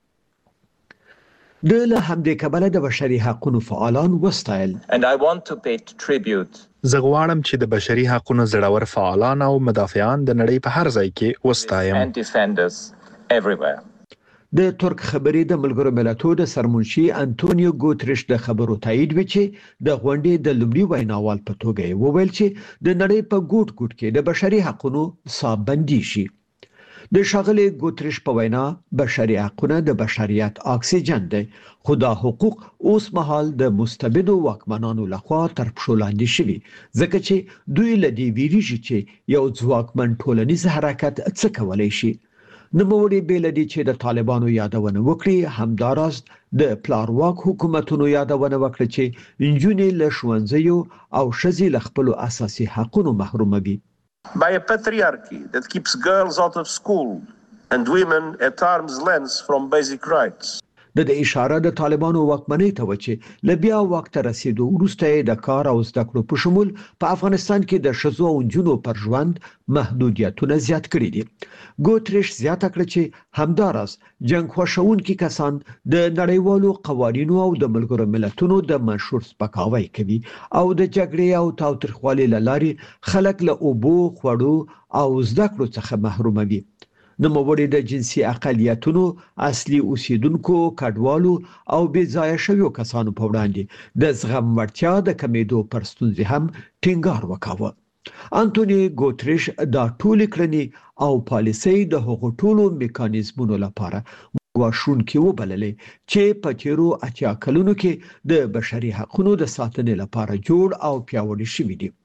د له همدې کبله د بشري حقوقو فعالان وستایل. And I want to pay tribute. زه غواړم چې د بشري حقوقو زړور فعالان او مدافعان د نړۍ په هر ځای کې وستایم. And defenders everywhere. د ترک خبري د ملګرو ملتونو د سرمنشي انټونیو ګوتریش د خبرو تایید وکړي د غونډې د لومړي ویناوال په توګه وویل چې د نړۍ په ګوټ ګوټ کې د بشري حقوقو صابندي شي. د ښاغلي ګوتریش په وینا بشري حقوق د بشریت اکسیجن دی، خو دا حقوق اوس مهال د مستبدو واکمنانو لخوا تر پښو لاندې شوي، ځکه چې دوی له دې ویریږي چې یو ځواکمن ټولنیز حرکت څه کولی شي. نوموړي بې له دې چې د طالبانو یادونه وکړي، همداراز د پلارواک حکومتونو یادونه وکړه چې نجونې له ښوونځیو او ښځې له خپلو اساسي حقونو محروموي. By a patriarchy that keeps girls out of school and women at arm's length from basic rights. د دې اشاره د طالبانو واکمنۍ ته و چې ل بیا وخت رسیدو وروسته د کار او زده کړو په شمول په افغانستان کې د ښځو او نجونو پر ژوند محدودیتونه زیات کړي دي. ګوتریش زیاته کړه چې همداراز جنگ خوښونکي کسان د نړیوالو قوانینو او د ملګرو ملتونو د منشور سپکاوی کوي او د جګړې او تاوتریخوالي له لارې خلک له اوبو، خوړو او زده کړو څخه محروموي. نوموړي د جنسي اقلیتونو، اصلي اوسیدونکو، کډوالو او بې ځایه شویو کسانو په وړاندې د زغم وړتیا د کمیدو پر ستونزې هم ټینګار وکاوه. انټونی ګوتریش دا ټول کړنې او پالیسۍ د هغو ټولو میکانیزمونو لپاره غواړونکي وبللې چې په تیرو اتیا کلونو کې د بشري حقوقو د ساتنې لپاره جوړ او پیاوړي شوي دي.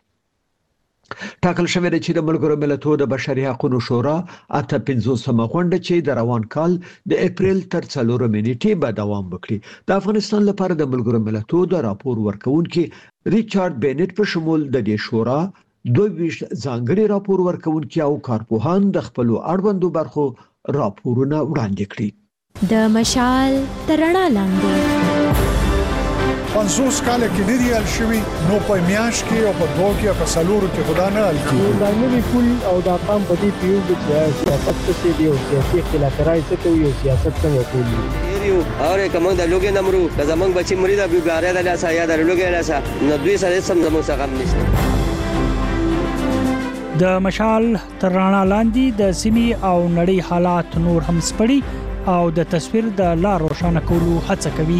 ټاکل شوی دی چې د ملګرو ملتونو د بشري حقوقو شورا اته پنځوسمه غونډه چې د روان کال د اپریل تر څلورمې نیټې به دوام وکړي، د افغانستان لپاره د ملګرو ملتونو د راپور ورکونکي ریچارډ بینټ په شمول د دې شورا دوه ویشت ځانګړي راپور ورکونکي او کارپوهان د خپل اړوندو برخو راپورونه وړاندې کړي. د مشال تر رڼا لاندې پنځوس کاله کې ډېری حل شوي، نو په میاشت کې او په دوه کې او په څلورو کې خدا نه حل کیږي. دا نوی پول او دا قام په دې پیو چې سیاست څه دی او سیاسي اختلاف راځي څه کوي او سیاست څنګه کوي. یو اور کوم د لوګي نمرو د زمنګ بچي مرید ابو ګاره د لاسه یا د لوګي لاسه نو دوی سره سم زموږ څخه نشته. د مشال تر رڼا لاندې د سیمې او نړۍ حالات نور هم سپړي او د تصویر د لار روښانه کولو هڅه کوي.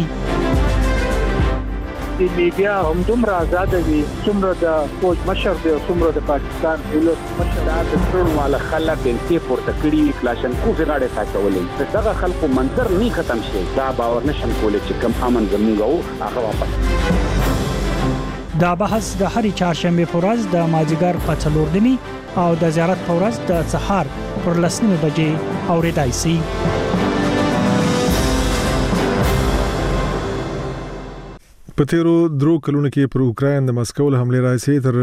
د میډیا هم دومره آزاد دي څومره د فوج مشر دی او څومره د پاکستان دولت مشر د ټول مال خلک د پورته کړي کلاشن کوفي غاړه ساتولې. دغه خلکو منظر نه ختم شي، دا باور نشم کولای چې کم امن زموږ او هغه واپس. دا بحث د هرې چهارشنبه په ورځ د مازیګر په څلور نیمې او د زیارت په ورځ د سهار پر لس نیمې بجې اورېدای شي. په تیرو درو کلونو کې پر اوکراین د مسکو له حمله راځي تر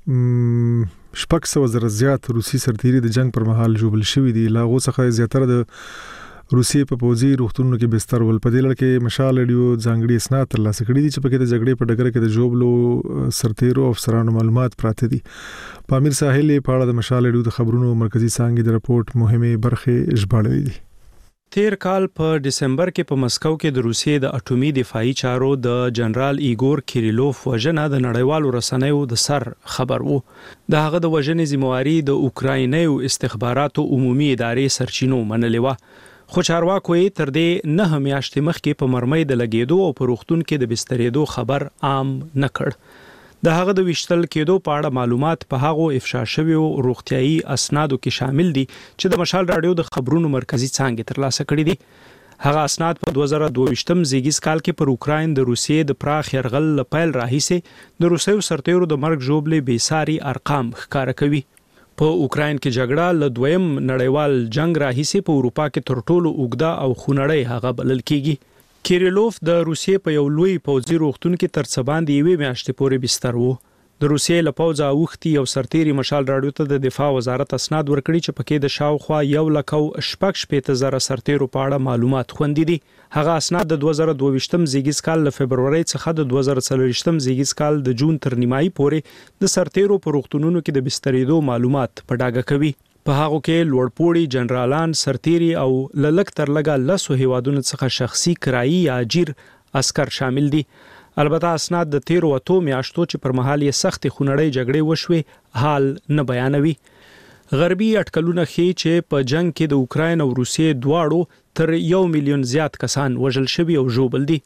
شپږ سوه زره زیات روسي سرتیري د جنگ پر مهال جوړل شوې دي. لا غو څخه زیاتره د روسي په پوځي روغتونونو کې بستر ول. په دې لړ کې مشال رادیو ځانګړي اسناد ترلاسه کړي دي چې په کې د جګړې په ډګر کې د جوړلو سرتیرو او افسرانو معلومات پراته دي. پامیر ساحل په اړه د مشال رادیو د خبرونو مرکزی څانګې د رپورت مهمه برخه ژباړلې دي. تیر کال په دسمبر کې په مسکو کې د روسیې د اټومي دفاعي چارو د جنرال ایګور کیریلوف وژنه د نړیوالو رسنیو د سر خبر وو. د هغه د وژنې ذمہواری د اوکراینیو استخباراتو عمومي ادارې سرچینو منلې و، خو چارواکو یې تر دې نه میاشتې مخکې په مرمۍ د لګېدو او په روغتون کې د بسترېدو خبر عام نه کړ. د هغه د وشتل کېدو په اړه معلومات په هغو افشا شویو روغتيایي اسنادو کې شامل دي چې د مشال رادیو د خبرونو مرکزی څانګې ترلاسه کړي دي. هغه اسناد په دوه زره دوه ویشتم زیږیز کال کې پر اوکراین د روسیې د پراخ يرغل لپاره راهیسه د روسیو سرتیرو د مرګ جوړلې بیساري ارقام ښکارا کوي. په اوکراین کې جګړه له دویم نړیوال جنگ راهیسه په اروپا کې تر ټولو اوږده او خونړۍ هغه بلل کیږي. کیریلوف د روسیې په یو لوی پوځي روغتون کې تر څه باندې یوې میاشتې پورې بستر وو. د روسیې له پوځه اوښتي یو سرتیري مشال رادیو ته د دفاع وزارت اسناد ورکړي چې پکې د شاوخوا یو لک او شپږ شپېته زره سرتیرو په اړه معلومات خوندي دي. هغه اسناد د دوه زره دوه ویشتم زیږیز کال له فبرورۍ څخه د دوه زره څلور ویشتم زیږیز کال د جون تر نیمایي پورې د سرتیرو په روغتونونو کې د بسترېدو معلومات په ډاګه کوي. په هغه کې لوړپوړي جنرالان، سرتیري او للک تر لګا لسو هیوادونو څخه شخصي کرایي یا اجیر عسكر شامل دي. البته اسناد د تیرو اتو میاشتو چې پر مهال یې سخت خونړۍ جګړې وشوي حال نه بیانوي. غربي اټکلونه ښیي چې په جنگ کې د اوکراین او روسیې دواړو تر یو میلیون زیات کسان وژل شوي او ژوبل دي.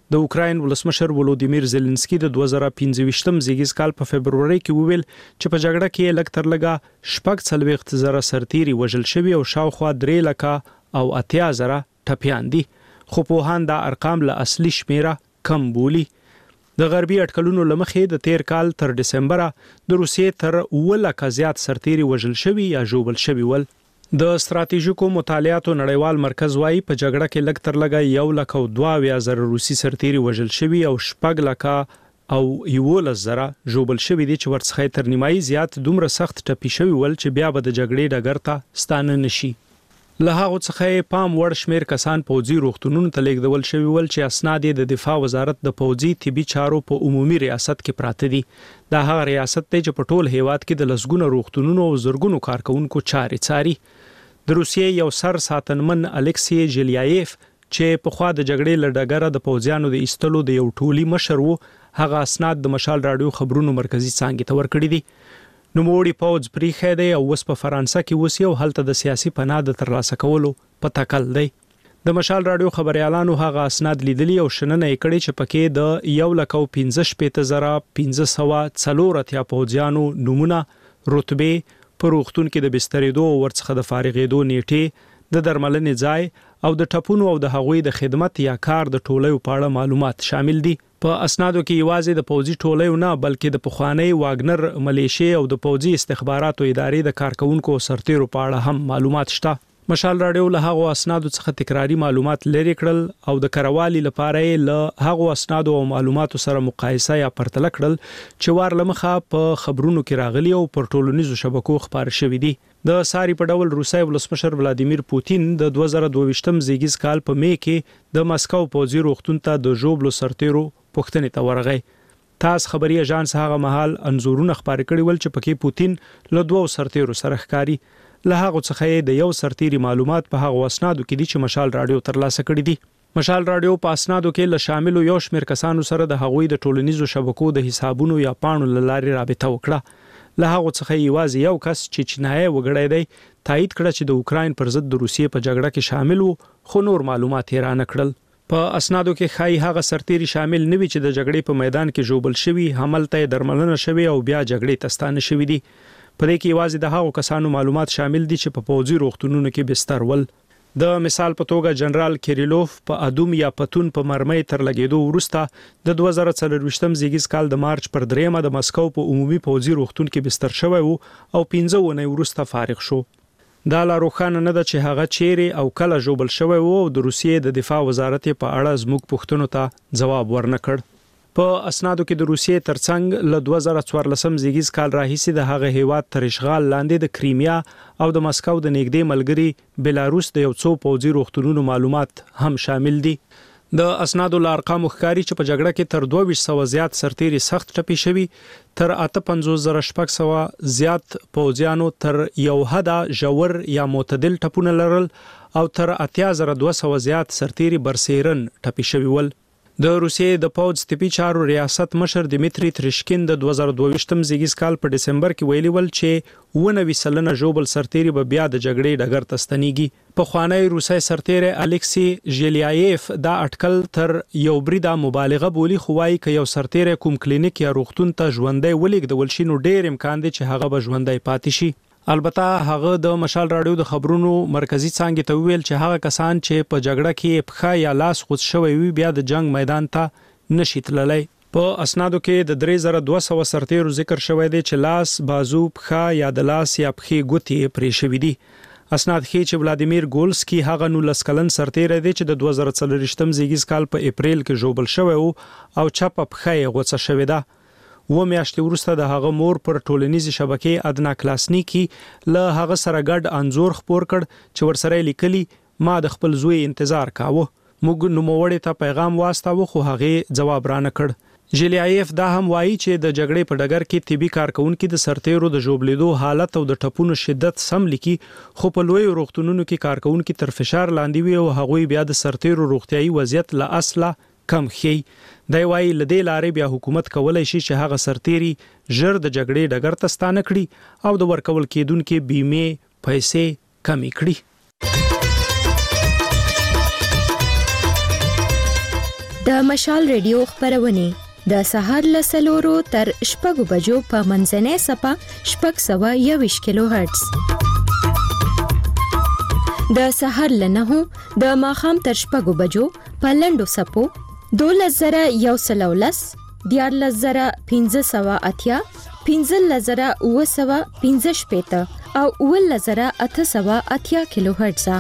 د اوکراین ولسمشر ولودیمیر زيلنسکي د دوه زره پنځه ویشتم زیږیز کال په فبرवरी کې وویل چې په جګړه کې لږ تر لږه شپږ څلوېښت زره سرتیري وژل شوي او شاوخوا درې لکه او اتیا زره ټپیان دي، خو پوهان دا ارقام له اصلي شمیره کم بولي. د غربي اټکلونو لمخې د تیر کال تر دسمبره د روسیې تر اوه لکه زیات سرتیري وژل شوي یا ژوبل شوي ول. د ستراتیژیکو مطالعاتو نړیوال مرکز وايي په جګړه کې لږ تر لږه یو لکه او دوه اویا زره روسي سرتیري وژل شوي او شپږ لکه او یولس زره ژوبل شوي دي چې ورڅخه تر نیمایي زیات دومره سخت ټپي شوي ول چې بیا به د جګړې ډګر ته ستانه نشي. له هغه څخه پام وړ شمیر کسان پوځي روغتونونو ته لیږدول شوي ول چې اسناد د دفاع وزارت د پوځي طبي چارو په عمومي ریاست کې پراته دي. دا هغه ریاست دی چې په ټول هیواد کې د لسګونو روغتونونو او زرګونو کارکونکو چارې څاري. د روسیې یو سر ساتنمن الکسی ژیلیایف چې په خوا د جګړې لړډګره د پوځیانو د ایستلو د یو ټولي مشر وو، هغه اسناد د مشال رادیو خبرونو مرکزی څانګې ته ورکړي دي. نوموړي پوځ پریښی دی او اوس په فرانسه کې اوسي او هلته د سیاسي پناه د ترلاسه کولو په تکل دی. د مشال رادیو خبريالانو هغه اسناد لیدلي او شننه یې کړې چې پکې د یو لک او پنځه شپېته زره پنځه سوه څلور اتیا پوځیانو نمونه، رتبه، په روغتون کې د بسترېدو او ورڅخه د فارغېدو نیټې، د درملنې ځای او د ټپونو او د هغوی د خدمت یا کار د ټولیو په اړه معلومات شامل دي. په اسنادو کې یوازې د پوځي ټولیو نه بلکې د پخوانی واګنر ملیشیا او د پوځي استخباراتو ادارې د کارکونکو سرتیرو په اړه هم معلومات شته. مشال رادیو له هغو اسنادو څخه تکراری معلومات لري کړل او د کروالي لپاره له هغو اسنادو او معلوماتو سره مقایسه یا پرتله کړل چې وار لمخه په خبرونو کې راغلي او پر ټولنیزو شبکو خبر شوي دي. د ساري په ډول روسي ولسمشر ولادیمیر پوتین د دوه زره دوه ویشتم زیږیز کال په می کې د مسکو پوځي روغتون ته د ژوبلو سرتیرو پوښتنې ته ورغی. تاس خبري اژانس هغه مهال انزورونه خبرې کړي ول چې پکې پوتین له دوه سرتیرو سره ښکاری. له هغه څخه د یو سرتیري معلومات په هغه اسنادو کې دي چې مشال رادیو ترلاسه کړي دي. مشال رادیو په اسنادو کې له شاملو یو شمېر کسانو سره د هغوی د ټولنیزو شبکو د حسابونو یا پاڼو له لارې رابطه وکړه. له هغه څخه یوازې یو کس چې چینایي وګړی دی تایید کړه چې د اوکراین پر ضد د روسیې په جګړه کې شامل وو، خو نور معلومات یې رانه کړل. په اسنادو کې خای هغه سرتیري شامل نه وي چې د جګړې په میدان کې ژوبل شوي، هملته درملنه شوي او بیا جګړې ته ستانه شوي دي. په دې کې یوازې د هغو کسانو معلومات شامل دي چې په پوځي روغتونونو کې بستر ول. د مثال په توګه جنرال کیریلوف په ادوم یا پتون په مرمۍ تر لګېدو وروسته د دوه زره څلور ویشتم زیږیز کال د مارچ پر دریمه د مسکو په عمومي پوځي روغتون کې بستر شوی وو او پنځه ونې وروسته فارغ شو. دا لا روښانه نه ده چې هغه چیرې او کله ژوبل شوی وو او د روسیې د دفاع وزارت په اړه زموږ پوښتنو ته ځواب ورنکړ. په اسنادو کې د روسیې ترڅنګ له دوه زره څوارلسم زیږیز کال راهیسې د هغه هیواد تر اشغال لاندې د کریمیا او د مسکو د نږدې ملګری بیلاروس د یو څو پوځي روغتونونو معلومات هم شامل دي. د اسنادو له ارقامو ښکاري چې په جګړه کې تر دوه ویشت سوه زیات سرتیري سخت ټپي شوي، تر اته پنځوس زره شپږ سوه زیات پوځیانو تر یو حده ژور یا معتدل ټپونه لرل او تر اتیا زره دوه سوه زیات سرتیري برسیرن ټپي شوي ول. د روسیې د پوځ طبي چارو ریاست مشر دمیتری تریشکین د دوه زره دوه ویشتم زیږیز کال په دسمبر کې ویلي ول چې اوه نوي سلنه ژوبل سرتیري به بیا د جګړې ډګر ته ستنېږي. پخوانی روسي سرتیری الکسی ژیلیایف دا اټکل تر یو بریده مبالغه بولی، خو وايي که یو سرتیری کوم کلینیک یا روغتون ته ژوندی ولېږدول شي نو ډېر امکان دی چې هغه به ژوندی پاتې شي. البته هغه د مشال رادیو د خبرونو مرکزی څانګې ته ویل چې هغه کسان چې په جګړه کې پخا یا لاس غوڅ شوی وي بیا د جنگ میدان ته نشي تللی. په اسنادو کې د درې زره دوه سوه سرتیرو ذکر شوی دی چې لاس، بازو، پخا یا د لاس یا پخې ګوتې پرې شوي دي. اسناد ښیي چې ولادیمیر ګولسکي هغه نولس کلن سرتیری دی چې د دوه زره څلور ویشتم زیږیز کال په اپریل کې ژوبل شوی وو او چپه پخه یې غوڅه شوې ده. و میاشتې وروسته د هغه مور پر ټولنیزې شبکې ادنا کلاسنیکی له هغه سره ګډ انځور خپور کړ چې ورسره لیکلي ما د خپل زوی انتظار کاوه. موږ نوموړې ته پیغام واستاوه خو هغه جواب رانه کړ. ژیلیایف دا هم وایي چې د جګړې په ډګر کې طبي کارکونکو د سرتیرو د ژوبلیدو حالت او د ټپونو شدت سم لیکي، خو په لوی روغتونونو کې کارکونکو تر فشار لاندې وي او هغوی بیا د سرتیرو روغتيایي وضعیت له اصله کم خي. دی وايي لدې لارې بیا حکومت کولای شي چې هغه سرتیري ژر د جګړې ډګر ته ستانه کړي او د ورکول کېدونکو بیمه پیسې کمې کړي. د مشال ریډیو خبرونه د سهار له سلورو تر شپږو بجو په منځنۍ سپه شپږ سوه یوویشت کیلو هرتز. د سهار له نهو د ماښام تر شپږو بجو په لنډو سپو دولس زره یو سل او لس، دیارلس زره پنځه سوه اتیا، پنځلس زره اوه سوه پنځه شپېته او اوولس زره اته سوه اتیا کیلو هرتز.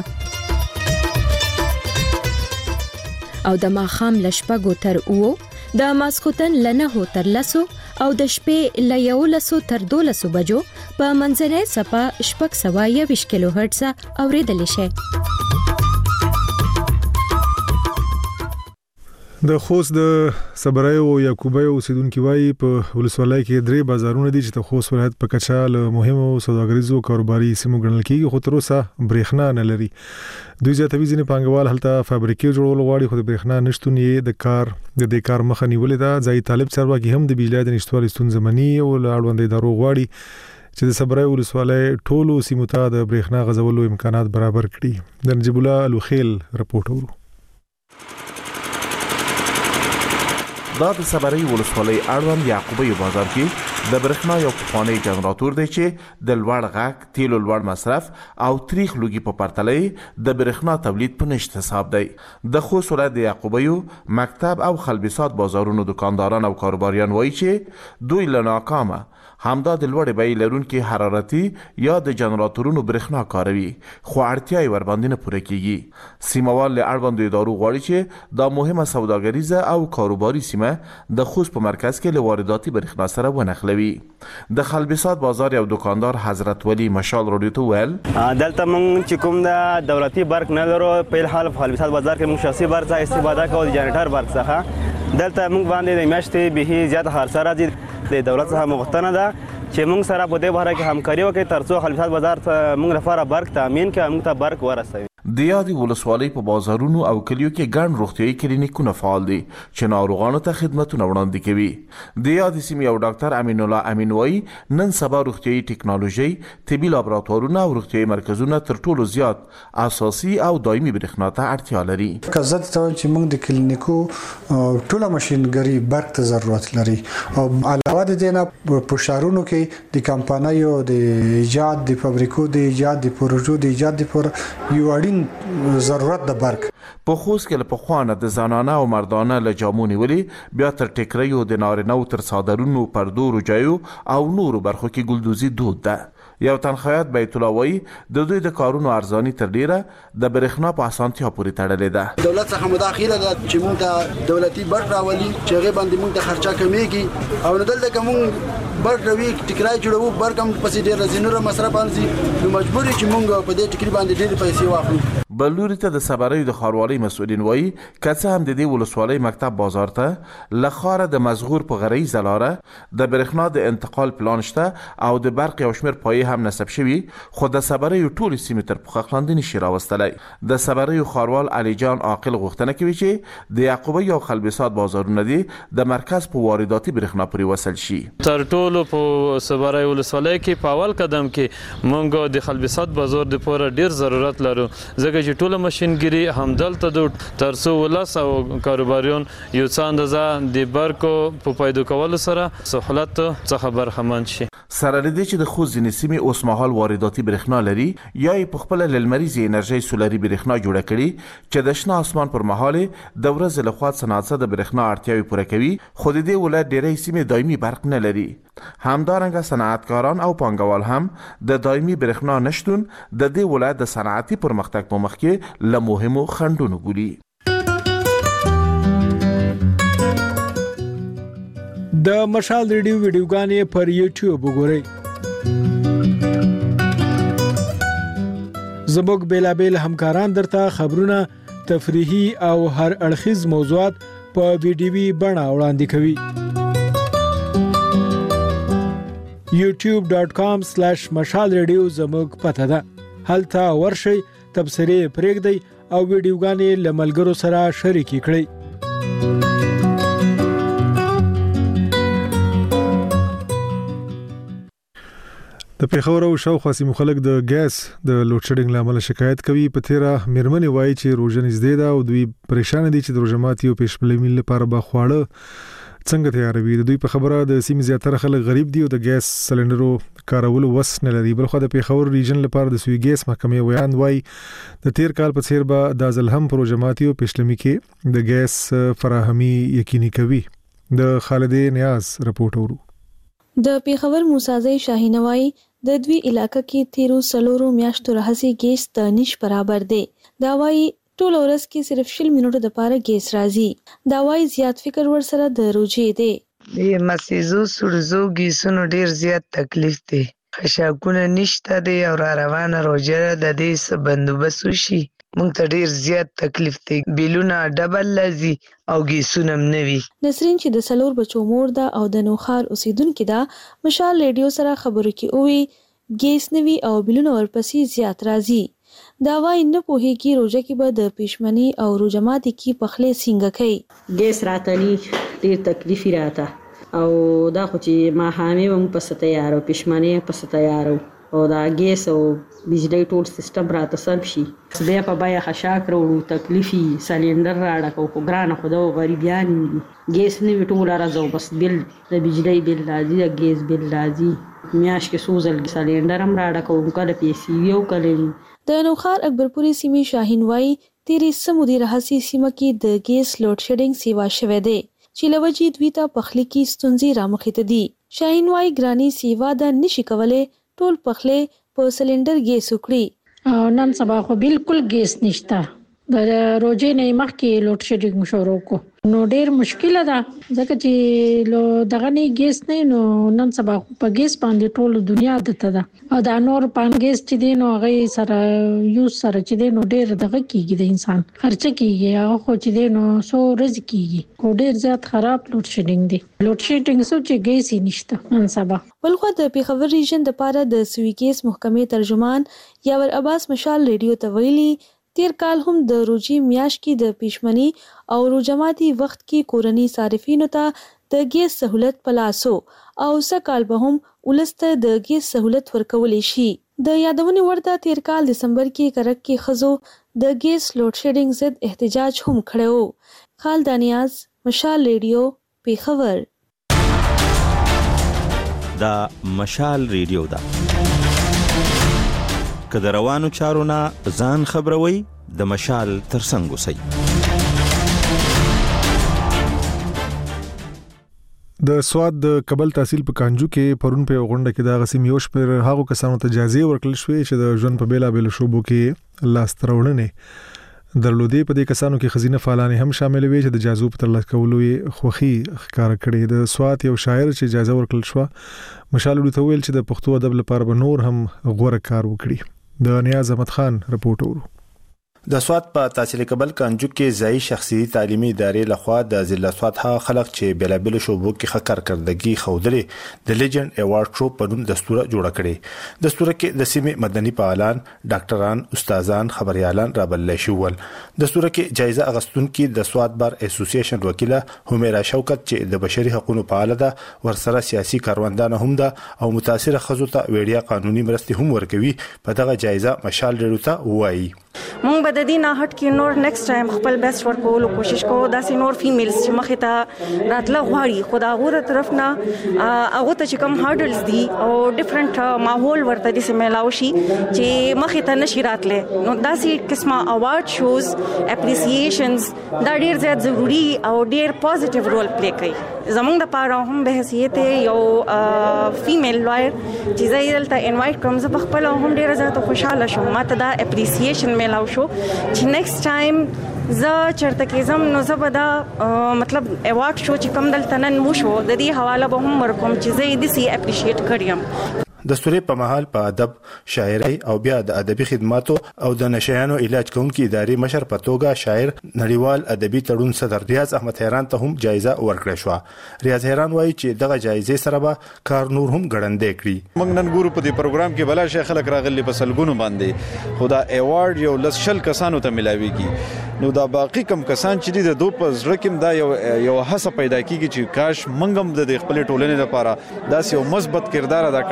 او د ماښام له شپږو تر اوو، د ماسخوتن له نهو تر لسو او د شپې له یولسو تر دولسو بجو په منځنۍ سپه شپږ سوه یوویشت کیلو هرتز اورېدلی شئ. د خوست د صبرای او یعقوبای اوسیدونکو وایي په ولسوالۍ کې درې بازارونه دي چې د خوست ولایت په کچا له مهمو سوداګریزو کاروباري سیمو ګڼل کېږي، خو تر اوسه برېښنا نه لري. دوی زیاتوي ځینې پانګوال هلته فابریکې جوړول غواړي، خو د برېښنا نشتون یې د کار د دې کار مخه نیولې ده. ځایي طالب چارواکي هم د بجلی د نشتوالي ستونزه مني او له اړوندو ادارو غواړي چې د صبرای ولسوالۍ ټولو سیمو ته د برېښنا غځولو امکانات برابر کړي. د نجیب الله الوخیل رپورټ ورو. دا د صبرای ولسوالۍ اړوند یعقوبی بازار کې د برېښنا یو پخوانی جنراتور دی چې د لوړ غږ، تیلو لوړ مصرف او تریخ لوګي په پرتله د برېښنا تولید په نشت حساب دی. د خوست ولایت د یعقوبیو مکتب او خلبسات بازارونو دکانداران او کاروباریان وایي چې دوی له ناکامه همدا د لوړې بیې لرونکي حرارتي یا د جنراتورونو برېښنا کاروي، خو اړتیا یې ورباندې نه پوره کیږي. سیموال له اړوندو ادارو غواړي چې دا مهمه سوداګریزه او کاروباري سیمه د خوست په مرکز کې له وارداتي برېښنا سره ونښلوي. د خلبسات بازار یو دکاندار حضرت ولی مشال رادیو ته ویل دلته موږ چې کوم د دولتي برق نه لرو، په الحال په خلبسات بازار کې موږ شخصي برق څخه استفاده کوو، د جنریټر برق څخه. دلته موږ باندې د میاشتې به زیات خرڅ راځي. د دولت څخه مغوښتنه ده چې موږ سره په دې باره کې همکاري وکړي ترڅو خلبسات بازار ته موږ لپاره برق تامین کړي، موږ ته برق ورسوي. د یادې ولسوالۍ په بازارونو او کلیو کې ګڼ روغتیایي کلینیکونه فعال دي چې ناروغانو ته خدمتونه وړاندې کوي. د یادې سیمې یو ډاکټر امین الله امین وایي نن سبا روغتیایي ټکنالوژي، طبي لابراتوارونه او روغتیایي مرکزونه تر ټولو زیات اساسي او دایمي برېښنا ته اړتیا لري. کزت ته چې موږ د کلینیکو ټوله ماشینګري برق ته ضرورت لري او علاوه د دې نه په شهرونو کې د کمپنیو د ایجاد، د فابریکو د ایجاد، د پروژو د ایجاد لپاره یو اړین ضرورت د برق. په خوست کې له پخوانه د زنانه او مردانه له جامو نیولې بیا تر ټیکریو د نارینه‌و تر څادرونو، پردو، روجایو او نورو برخو کې ګلدوزي دود ده. یو تنخیات بیت الله وایي د دوی د کارونو ارزاني تر ډیره د برېښنا په اسانتیا پورې تړلې ده. دولت څخه مداخله ده چې موږ ته دولتي برق راولي چې هغه باندې موږ ته خرچه کمیږي او نه دلته کوم برق روي ټیکرای جوړو برق هم پسې ډیر زینوره مصرف انځي، نو مجبور چې موږ په دې ټیکري باندې ډیر پیسې واخلو. بلوري ته د صبرای د خاروالۍ مسؤلین وایي که څه هم د دې ولسوالۍ مکتب بازار ته له ښاره د مزغور په غریزه لاره د برېښنا د انتقال پلان شته او د برق یو شمېر پایې هم نصب شوي، خو د صبرای ټولې سیمې تر پوښښ لاندې نشي راوستلی. د صبرای خاروال علي جان عاقل غوښتنه کوي چې د یعقوبی او خلبسات بازارونه دي د مرکز په وارداتي برېښنا پورې وصل شي. تر ټولو په صبرای ولسوالۍ کې په اول قدم کې موږ د خلبسات بازار د پوره ډیر ضرورت لرو، ځکه چې ټوله ماشینګري همدلته د ترڅو ولس او کاروباریان یو څه اندازه د برقو په پیدا کولو سره سهولت څخه برخمن شي. سره لدې چې د خوست ځینې سیمې اوس مهال وارداتي برېښنا لري یا یې په خپله له لمریزې انرژۍ سولري برېښنا جوړه کړي چې د شنه اسمان پر مهال د ورځې لخوا صنعت د برېښنا اړتیاوې پوره کوي، خو د دې ولایت ډېری سیمې دایمي برق نه لري. همدارنګه صنعتکاران او پانګوال هم د دایمي برېښنا نشتون د دې ولایت د صنعتي پرمختګ په مخ کې له مهمو خنډونو بولي. د مشال ریډیو ویډیوګانې پر یوټیوب وګورئ. زموږ بیلابیل همکاران درته خبرونه، تفریحي او هر اړخیز موضوعات په ویډیوي بڼه وړاندې کوي. یوټیوب ډاٹ کام سلیش مشال ریډیو زموږ پته ده. هلته ورشئ، تبصرې پرېږدئ او ویډیوګانې له ملګرو سره شریکې کړئ. د پیښور او شاوخوا سیمو خلک د ګیس د لوډ شیډینګ لامل شکایت کوي. په تیرا میرمنې وایي چې روزه نږدې ده او دوی پریشان دي چې د روزه ماتي او پېشپلمي لپاره به خواړه څنګه تیاروي. د دوی په خبره د سیمې زیاتره خلک غریب دي او د ګیس سلندرو کارولو وس نه لري. بلخو د پیښور ریجن لپاره د سوي ګیس محکمې ویان وایي د تیر کال په څیر به د ځل هم پر روزه ماتي او پېشپلمي کې د ګیس فراهمي یقیني کوي. د خالدې نیاز رپورټ ورو. د پیښور موسازی شاهینوای د دوی علاقې کې تیرو سلورو میاشتو راهسي ګیس ته نش برابر دی. دا وایي ټول ورځ کې صرف شل منټو د پاره ګیس راځي. دا وایي زیات فکر ور سره د روجې دی. د مسیزو سړزو ګیسونو ډیر زیات تکلیف دی. خشاکونه نشته دی او را روانه روجه د دې څه بندوبست وشي. مونږ ته ډیر زیات تکلیف دی. بیلونه ډبل لذي او ګیسونه هم نوي. نسرین چې د سلور بچو مور ده او د نوخار اوسیدونکو ده مشال ریډیو سره خبرو کې اووي ګیس نوي او بیلونه ورپسې زیات راځي. دا وایي نه پوهیږي روزه کې به د پېشمنی او روزماتي کې پخلې څنګه کوي. ګیس راتلی ډیر تکلیف راته او دا خو چې ما حامي هم په ستیارو پېشمنی په ستیارو او دا ګیس او بجلی ټول سیستم راته سم شي. بیا په بیا خشاک وروړو تکلیفي سلندر راډکو خو ګرانه خو د غریبیان ګیس نه وی ټول راځو بس بل د بجلی بل راځي د ګیس بل راځي. میاش کې سوزل سلندر هم راډکو کله پیسې یو کله. د نوخار اکبرپوري سیمې شاهین وای تیرې سمودي رهسي سیمه کې د ګیس لوډ شیډینګ سیوا شوه دی چې لوجې دوی ته پخلی کې ستونزې رامخې دي. شاهین وای ګرانی سیوا د نشي کوله ټول پخلې په سلندر ګیس وکړي. نن سبا خو بالکل ګیس نشته. د روزې نه مخکې لوډ شیډینګ شروع کو نو ډیر مشکله ده ځکه چې لو دغه نه ګیس نه نو نن سبا په ګیس باندې ټول دنیا دته ده او دا نور پان ګیس چې دی نو هغه سره یو سره چې دی نو ډیر دغه کیږي د انسان خرچه کیږي هغه خو چې دی نو سو رزق کیږي خو ډیر زیات خراب لوډ شیډینګ دی. لوډ شیډینګ سو چې ګیس نشته نن سبا. بلخو د پیښور ریجن د پاره د سوي ګیس محکمې ترجمان یاور عباس مشال ریډیو ته ویلي تیر کال هم د روجي میاش کې د پېشمنی او روزماتي وخت کې کورنی صارفینو ته د ګیس سہولت پلاسو او سکال به هم ولسته د ګیس سہولت ورکول شي. د یادونې ورته تیر کال دسمبر کې کرک کې خزو د ګیس لوډ شیډینګ ضد احتجاج هم کړو. خالدانیاز مشال ریډیو پیښور. دا مشال ریډیو دا که د روانو چارو نه ځان خبروي د مشال ترڅنګ اوسئ. د سواد د کابل تحصیل په کانجو کې پرون په غونډه کې د غسیم یوش پر هغه کسانو ته اجازه ورکړل شوې چې د ژوند په بیلا بیل شوبو کې لاس ترورنې درلودې. په دې کسانو کې خزینه فعالان هم شامل وي چې د جازو په ترلاسه کولو یې خوخي ښکار کړي. د سواد یو شاعر چې اجازه ورکړل شو مشال ورته ویل چې د پښتو ادب لپاره به نور هم غوړه کار وکړي. د نیاز احمد خان رپورټ ورو. د سواد په تحصیل کابل کانجو کې ځای شخصي تعلیمي ادارې لخوا د ضلع سواد ها خلک چې بلابل شوبو کې ښه کارکردګي ښودلې د لیجند ایوارډ شو په نوم دستور جوړ کړي. دستور کې د سیمې مدني فعالان، ډاکټران، استادان، خبريالان رابلل شول. دستور کې جایزه اغستونکو د سواد بار اسوسییشن وکیله همیرا شوکت چې د بشري حقوقو فعال ده ورسره سیاسي کاروندان هم ده او متاثر خزو ته وړیا قانوني مرستې هم ورکوي. په دغه جایزه مشال ډیرو ته وایي مونږ به د دې نه هټ کې نور نیکسټ ټایم خپل بیسټ ورکولو کوشش کوو. داسې نور فیمیلز چې مخې ته راتله غواړي خو د هغو د طرف نه هغو ته چې کوم هارډلز دي او ډفرنټ ماحول ورته داسې میلاو شي چې مخې ته نشي راتلی نو داسې قسمه اوارډ شوز اپریسیشنز دا ډیر زیات ضروري او ډیر پازیټیو رول پلی کوي. زمونږ د پاره هم به حیثیت یو فیمیل لایر چې زه یې دلته انوایټ کړم زه په خپله هم ډیره زیاته خوشحاله شوم. ما ته دا اپریسیشن میلاو شو چې نیکسټ ټایم زه چرته کې زم نو زه به دا مطلب ایوارډ شو چې کوم دلته نن وشو د دې حواله به هم ورکوم چې زه یې داسې اپریشیټ کړم. دستوري په محل په ادب، شاعري او بیا د ادبي خدماتو او د نشایانو علاج کوونکي ادارې مشر په توګه شاعر نړیوال ادبي تړون صدر ریاض احمد حیران ته هم جایزه ورکړه شو. ریاض حیران وایي چې دغه جایزې سره به کار نور هم ګړندې کړي. موږ نن ګورو په دې پروګرام کې بلا شي خلک راغلي په سلګونو باندې خدا ایوارډ یو لس شل کسانو ته ملاويږي نو دا باقی کم کسان چې د دوه په ځړ کې دا یو یو هڅه پیدا کیږي چې کاش منګم د خپل ټولنې لپاره داس یو مثبت کردار ادا کړی وي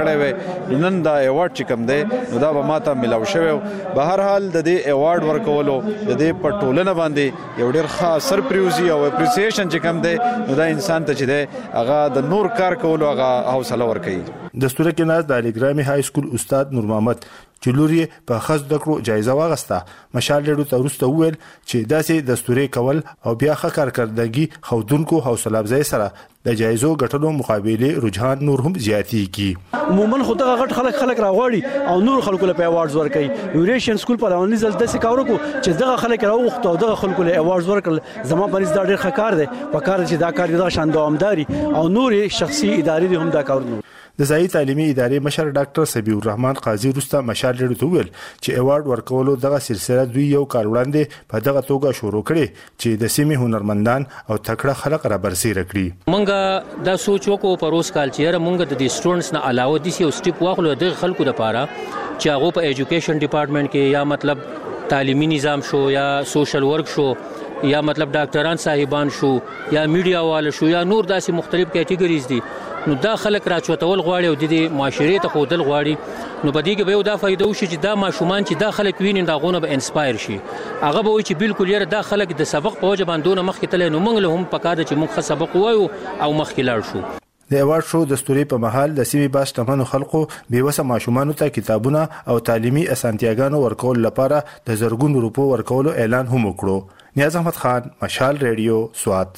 نن دا ایوارډ چې کوم دی نو دا به ماته ملاو شوی به هر حال د دې ایوارډ ورکولو د دې په ټولنه باندې یو ډېر ښه سرپریوزي او اپریسیشن چې کوم دی نو دا انسان ته چې دی هغه د نور کار کولو هغه حوصله ورکوي. دستور کې ناز د علیګرامي های سکول استاد نور محمد چې لور یې په خاص د کړو جایزه واغسته مشال ډېرو ته وروسته وویل چې داسې دستوري کول او بیا ښه کارکردګي ښودونکو حوصله افزای سره د جایزو ګټلو مقابله رجحان نور هم زیاتېږي. عموما خو دغه غټ خلک خلک راغواړي او نور خلکو له ایوارډز ورکړي. یوریشن سکول په لومړي ځل داسې کار وکړو چې دغه خلک راوغوښتو او دغه خلکو له ایوارډز ورکړل. زما په نظر دا ډېر ښه کار دی په کار چې دا کار دغه شان دوامداري او نور شخصي ادارې هم دا کار کوي. د ځایي تعلیمي ادارې مشر ډاکټر سبیح الرحمن قاضي روستا مشال ډېرو ته ویل چې ایوارډ ورکولو دغه سلسله دوی یو کال وړاندې په دغه توګه شروع کړي چې د سیمې هنرمندان او تکړه خلک را برسېره کړي. مونږ دا سوچ وکړو په روز کال چې مونږ د دې سټوډنټس نه علاوه د یو سټیپ واخلو د خلکو لپاره چې هغه په ایجوکیشن ډپارټمنټ کې یا مطلب تعلیمي نظام شو یا سوشل ورک شو یا مطلب ډاکټران صاحبان شو یا میډیا والو شو یا نور داسې مختلف کیټګریز دي نو دا خلک راچوتول غواړي او د معاشري ته خودل غواړي نو په دې کې به یو دا فائدہ وشي چې دا ماشومان چې دا خلک ویني دا غونه به انسپایر شي هغه به وي چې بالکل یې دا خلک د سبق په وجه باندې مخکې تل نو موږ له هم پکاره چې موږ سبق وایو او مخکې لاړ شو. د ایوارډ شو دستوري په محل د سیمې باس تمنو خلکو بیوسه ماشومان ته کتابونه او تعلیمي اسانتیاګانو ورکول لپاره د زرګون روپو ورکولو اعلان هم وکړو. نیاز احمد خان مشال ریډیو سوات.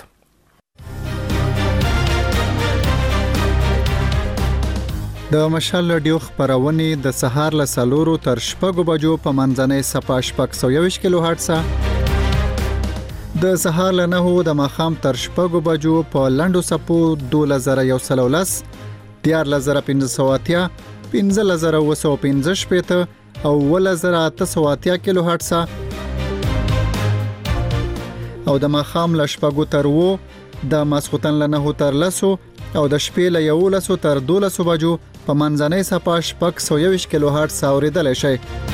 د مشال رادیو خبرونه د سهار له سلورو تر شپږو بجو په منځنۍ صفه شپږ سوه یوویشت کیلو هرتز د سهار له نهو د ماښام تر شپږو بجو په لنډو صفو دوه زره یو سل ولس دیار زره پنځه سوه اتیا پنځه زره اوه سوه پنځه شپېته او اوه زره اته سوه اتیا کیلو هرتز او د ماښام له شپږو تر اووه د ماسخوتن له نهو تر لسو او د شپې له یولسو تر دولسو بجو په منځنۍ صفه شپږ سوه یوویشت کیلو هرتز اورېدلی شئ.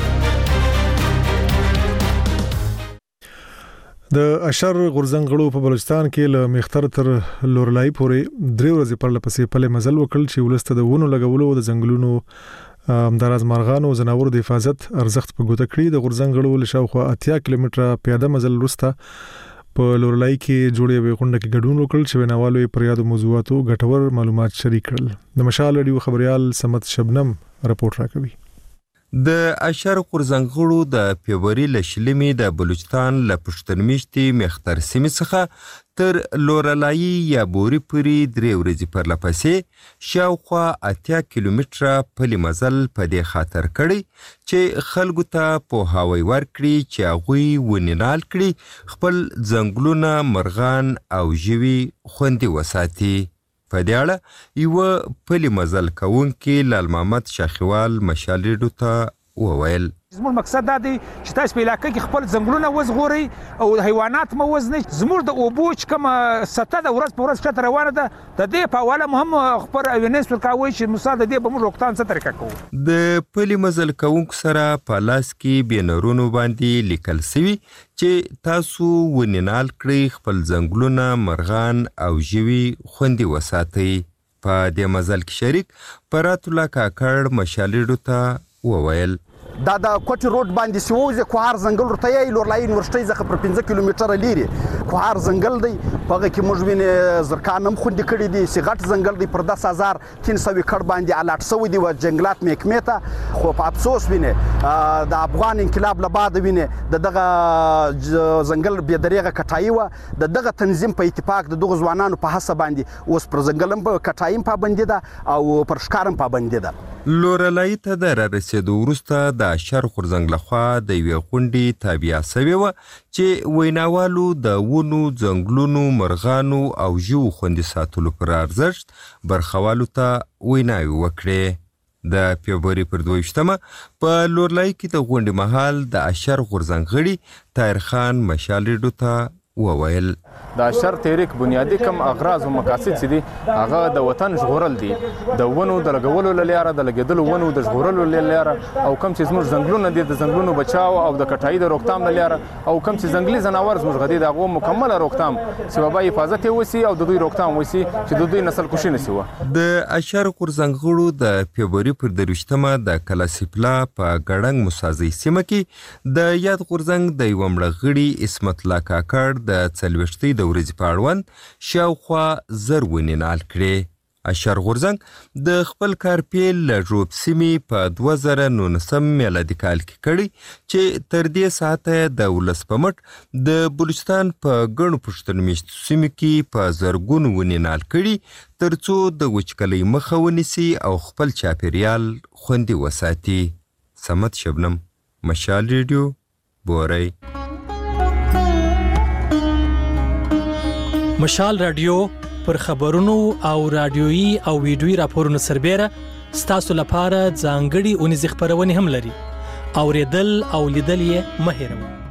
د اشر غورځنګړو په بلوچستان کې له مختر تر لورلای پورې درې ورځې پر لپسې پله مزل وکړ چې ولسته د ونو لګولو د ځنګلونو همداراز مارغانو زناورو د حفاظت ارزښت په ګوته کړی. د غورځنګړو له شاوخوا اتیا کیلومتره پیاده مزل وروسته په لورلای کې جوړې غونډه کې ګډون وکړ چې ویناوالو یې پر یادو موضوعاتو ګټور معلومات شریک کړل. د مشال رادیو خبريال سمت شبنم رپورټ راکوي. د اشر غورځنګړو د فبرवरी لشلمې د بلوچستان له پښتنمیشتي مختر سیمې څخه تر لورلای یا بوري پوری درې ورځې پر لپسې شاوخوا اتیا کیلومتره پلی مزل په دې خاطر کړي چې خلکو ته په هواي ورکړي چې هغه ونینال کړي خپل ځنګلونه مرغان او ژوي خوندي وساتي. په دې اړه یو پلی مزل کوونکی لال محمد شاخوال مشال ریډیو ته وویل. زموږ مقصد دا دی چې تاسو په علاقې کې خپل ځنګلونه وزغورئ او حیوانات مو وزنئ. زموږ د اوبو چې کومه سطح د ورځ په ورځ ښکته روانه ده د دې په حواله مو هم خبر اوینس ورکوئ چې مثال د دې به موږ روکتان څه طریقه کوو. د پلي مزل کوونکو سره په لاس کې بینرونو باندې لیکل سوي چې تاسو ونینال کړئ خپل ځنګلونه مرغان او ژوي خوندي وساتئ. په دې مزل کې شریک پرات الله کاکړ مشال ریډیو ته وویل. دا د کوټي روډ باندې سووزه کوهار ځنګل ورته یې لورلای یونیورسيټي ځخه پر پنځه کیلومتره لري کوهار ځنګل دی پغه کې موږ وینې زرکان هم خوندې کړي دي سیغټ ځنګل دی پر دس هزار تین سوه کړ باندې الاټ سوي دی و جنگلات محکمه ته خو په افسوس وینې د افغان انقلاب له بعد وینې د دغه ځنګل به دریغه کټای و د دغه تنظیم په اتفاق د دغه ځوانانو په حساب باندې اوس پر ځنګلم په کټایم پابندي ده او پر ښکارم پابندي ده. لورلای ته د رسیدو وروسته د اشر غورځنګ لخوا د یوې غونډې تابع سوې وه چې ویناوالو د ونو ځنګلونو مرغانو او ژوو خوندي ساتلو پر ارزښت برخوالو ته ویناوې وکړې. د فبرवरी پر دوه ویشتمه په لورلای کې د غونډې مهال د اشر غورځنګ غړي طاهر خان مشال ریډیو ته وویل دا شر تحریک بنیادی کم اغراض او مقاصد چې دي هغه د وطن ژغورل دي د ونو د لګولو لپاره د لګیدلو ونو د ژغورلو لپاره او کم چې زموږ ځنګلونه دي د ځنګلونو بچاو او د کټای د روکتام لپاره او کم چې ځنګلي ځناور زموږ غدي دغه مکمله روکتام چې بابا حفاظت وسی او د دوی روکتام وسی چې د دوی نسل کشي نسی و. د اشر قرزنګړو د فبرवरी پر دروشتمه د کلاسیپلا په ګړنګ مسازي سیمه کې د یاد قرزنګ د یو مړغړي اسمت الله کاکړ د څلويشتي د ورځې په اړوند شاوخوا زر ونې نال کړې. اشر غورزنګ د خپل کارپیل له ژوب سیمې په دوه زره نولسم میلادي کال کې کړی چې تر دې ساعته د ولس په مټ د بلوچستان په ګڼو پښتونمیشتو سیمو کې په زرګونو ونې نال کړي تر څو د وچکلۍ مخه ونیسي او خپل چاپیریال خوندي وساتي. صمد شبنم، مشال ریډیو، بوري. مشال رادیو پر خبرونو او رادیويي او ویډیويي راپورونو سربېره ستاسو لپاره ځانګړي اونیزې خپرونې هم لري. اوریدل او لیدل یې مه هېروئ.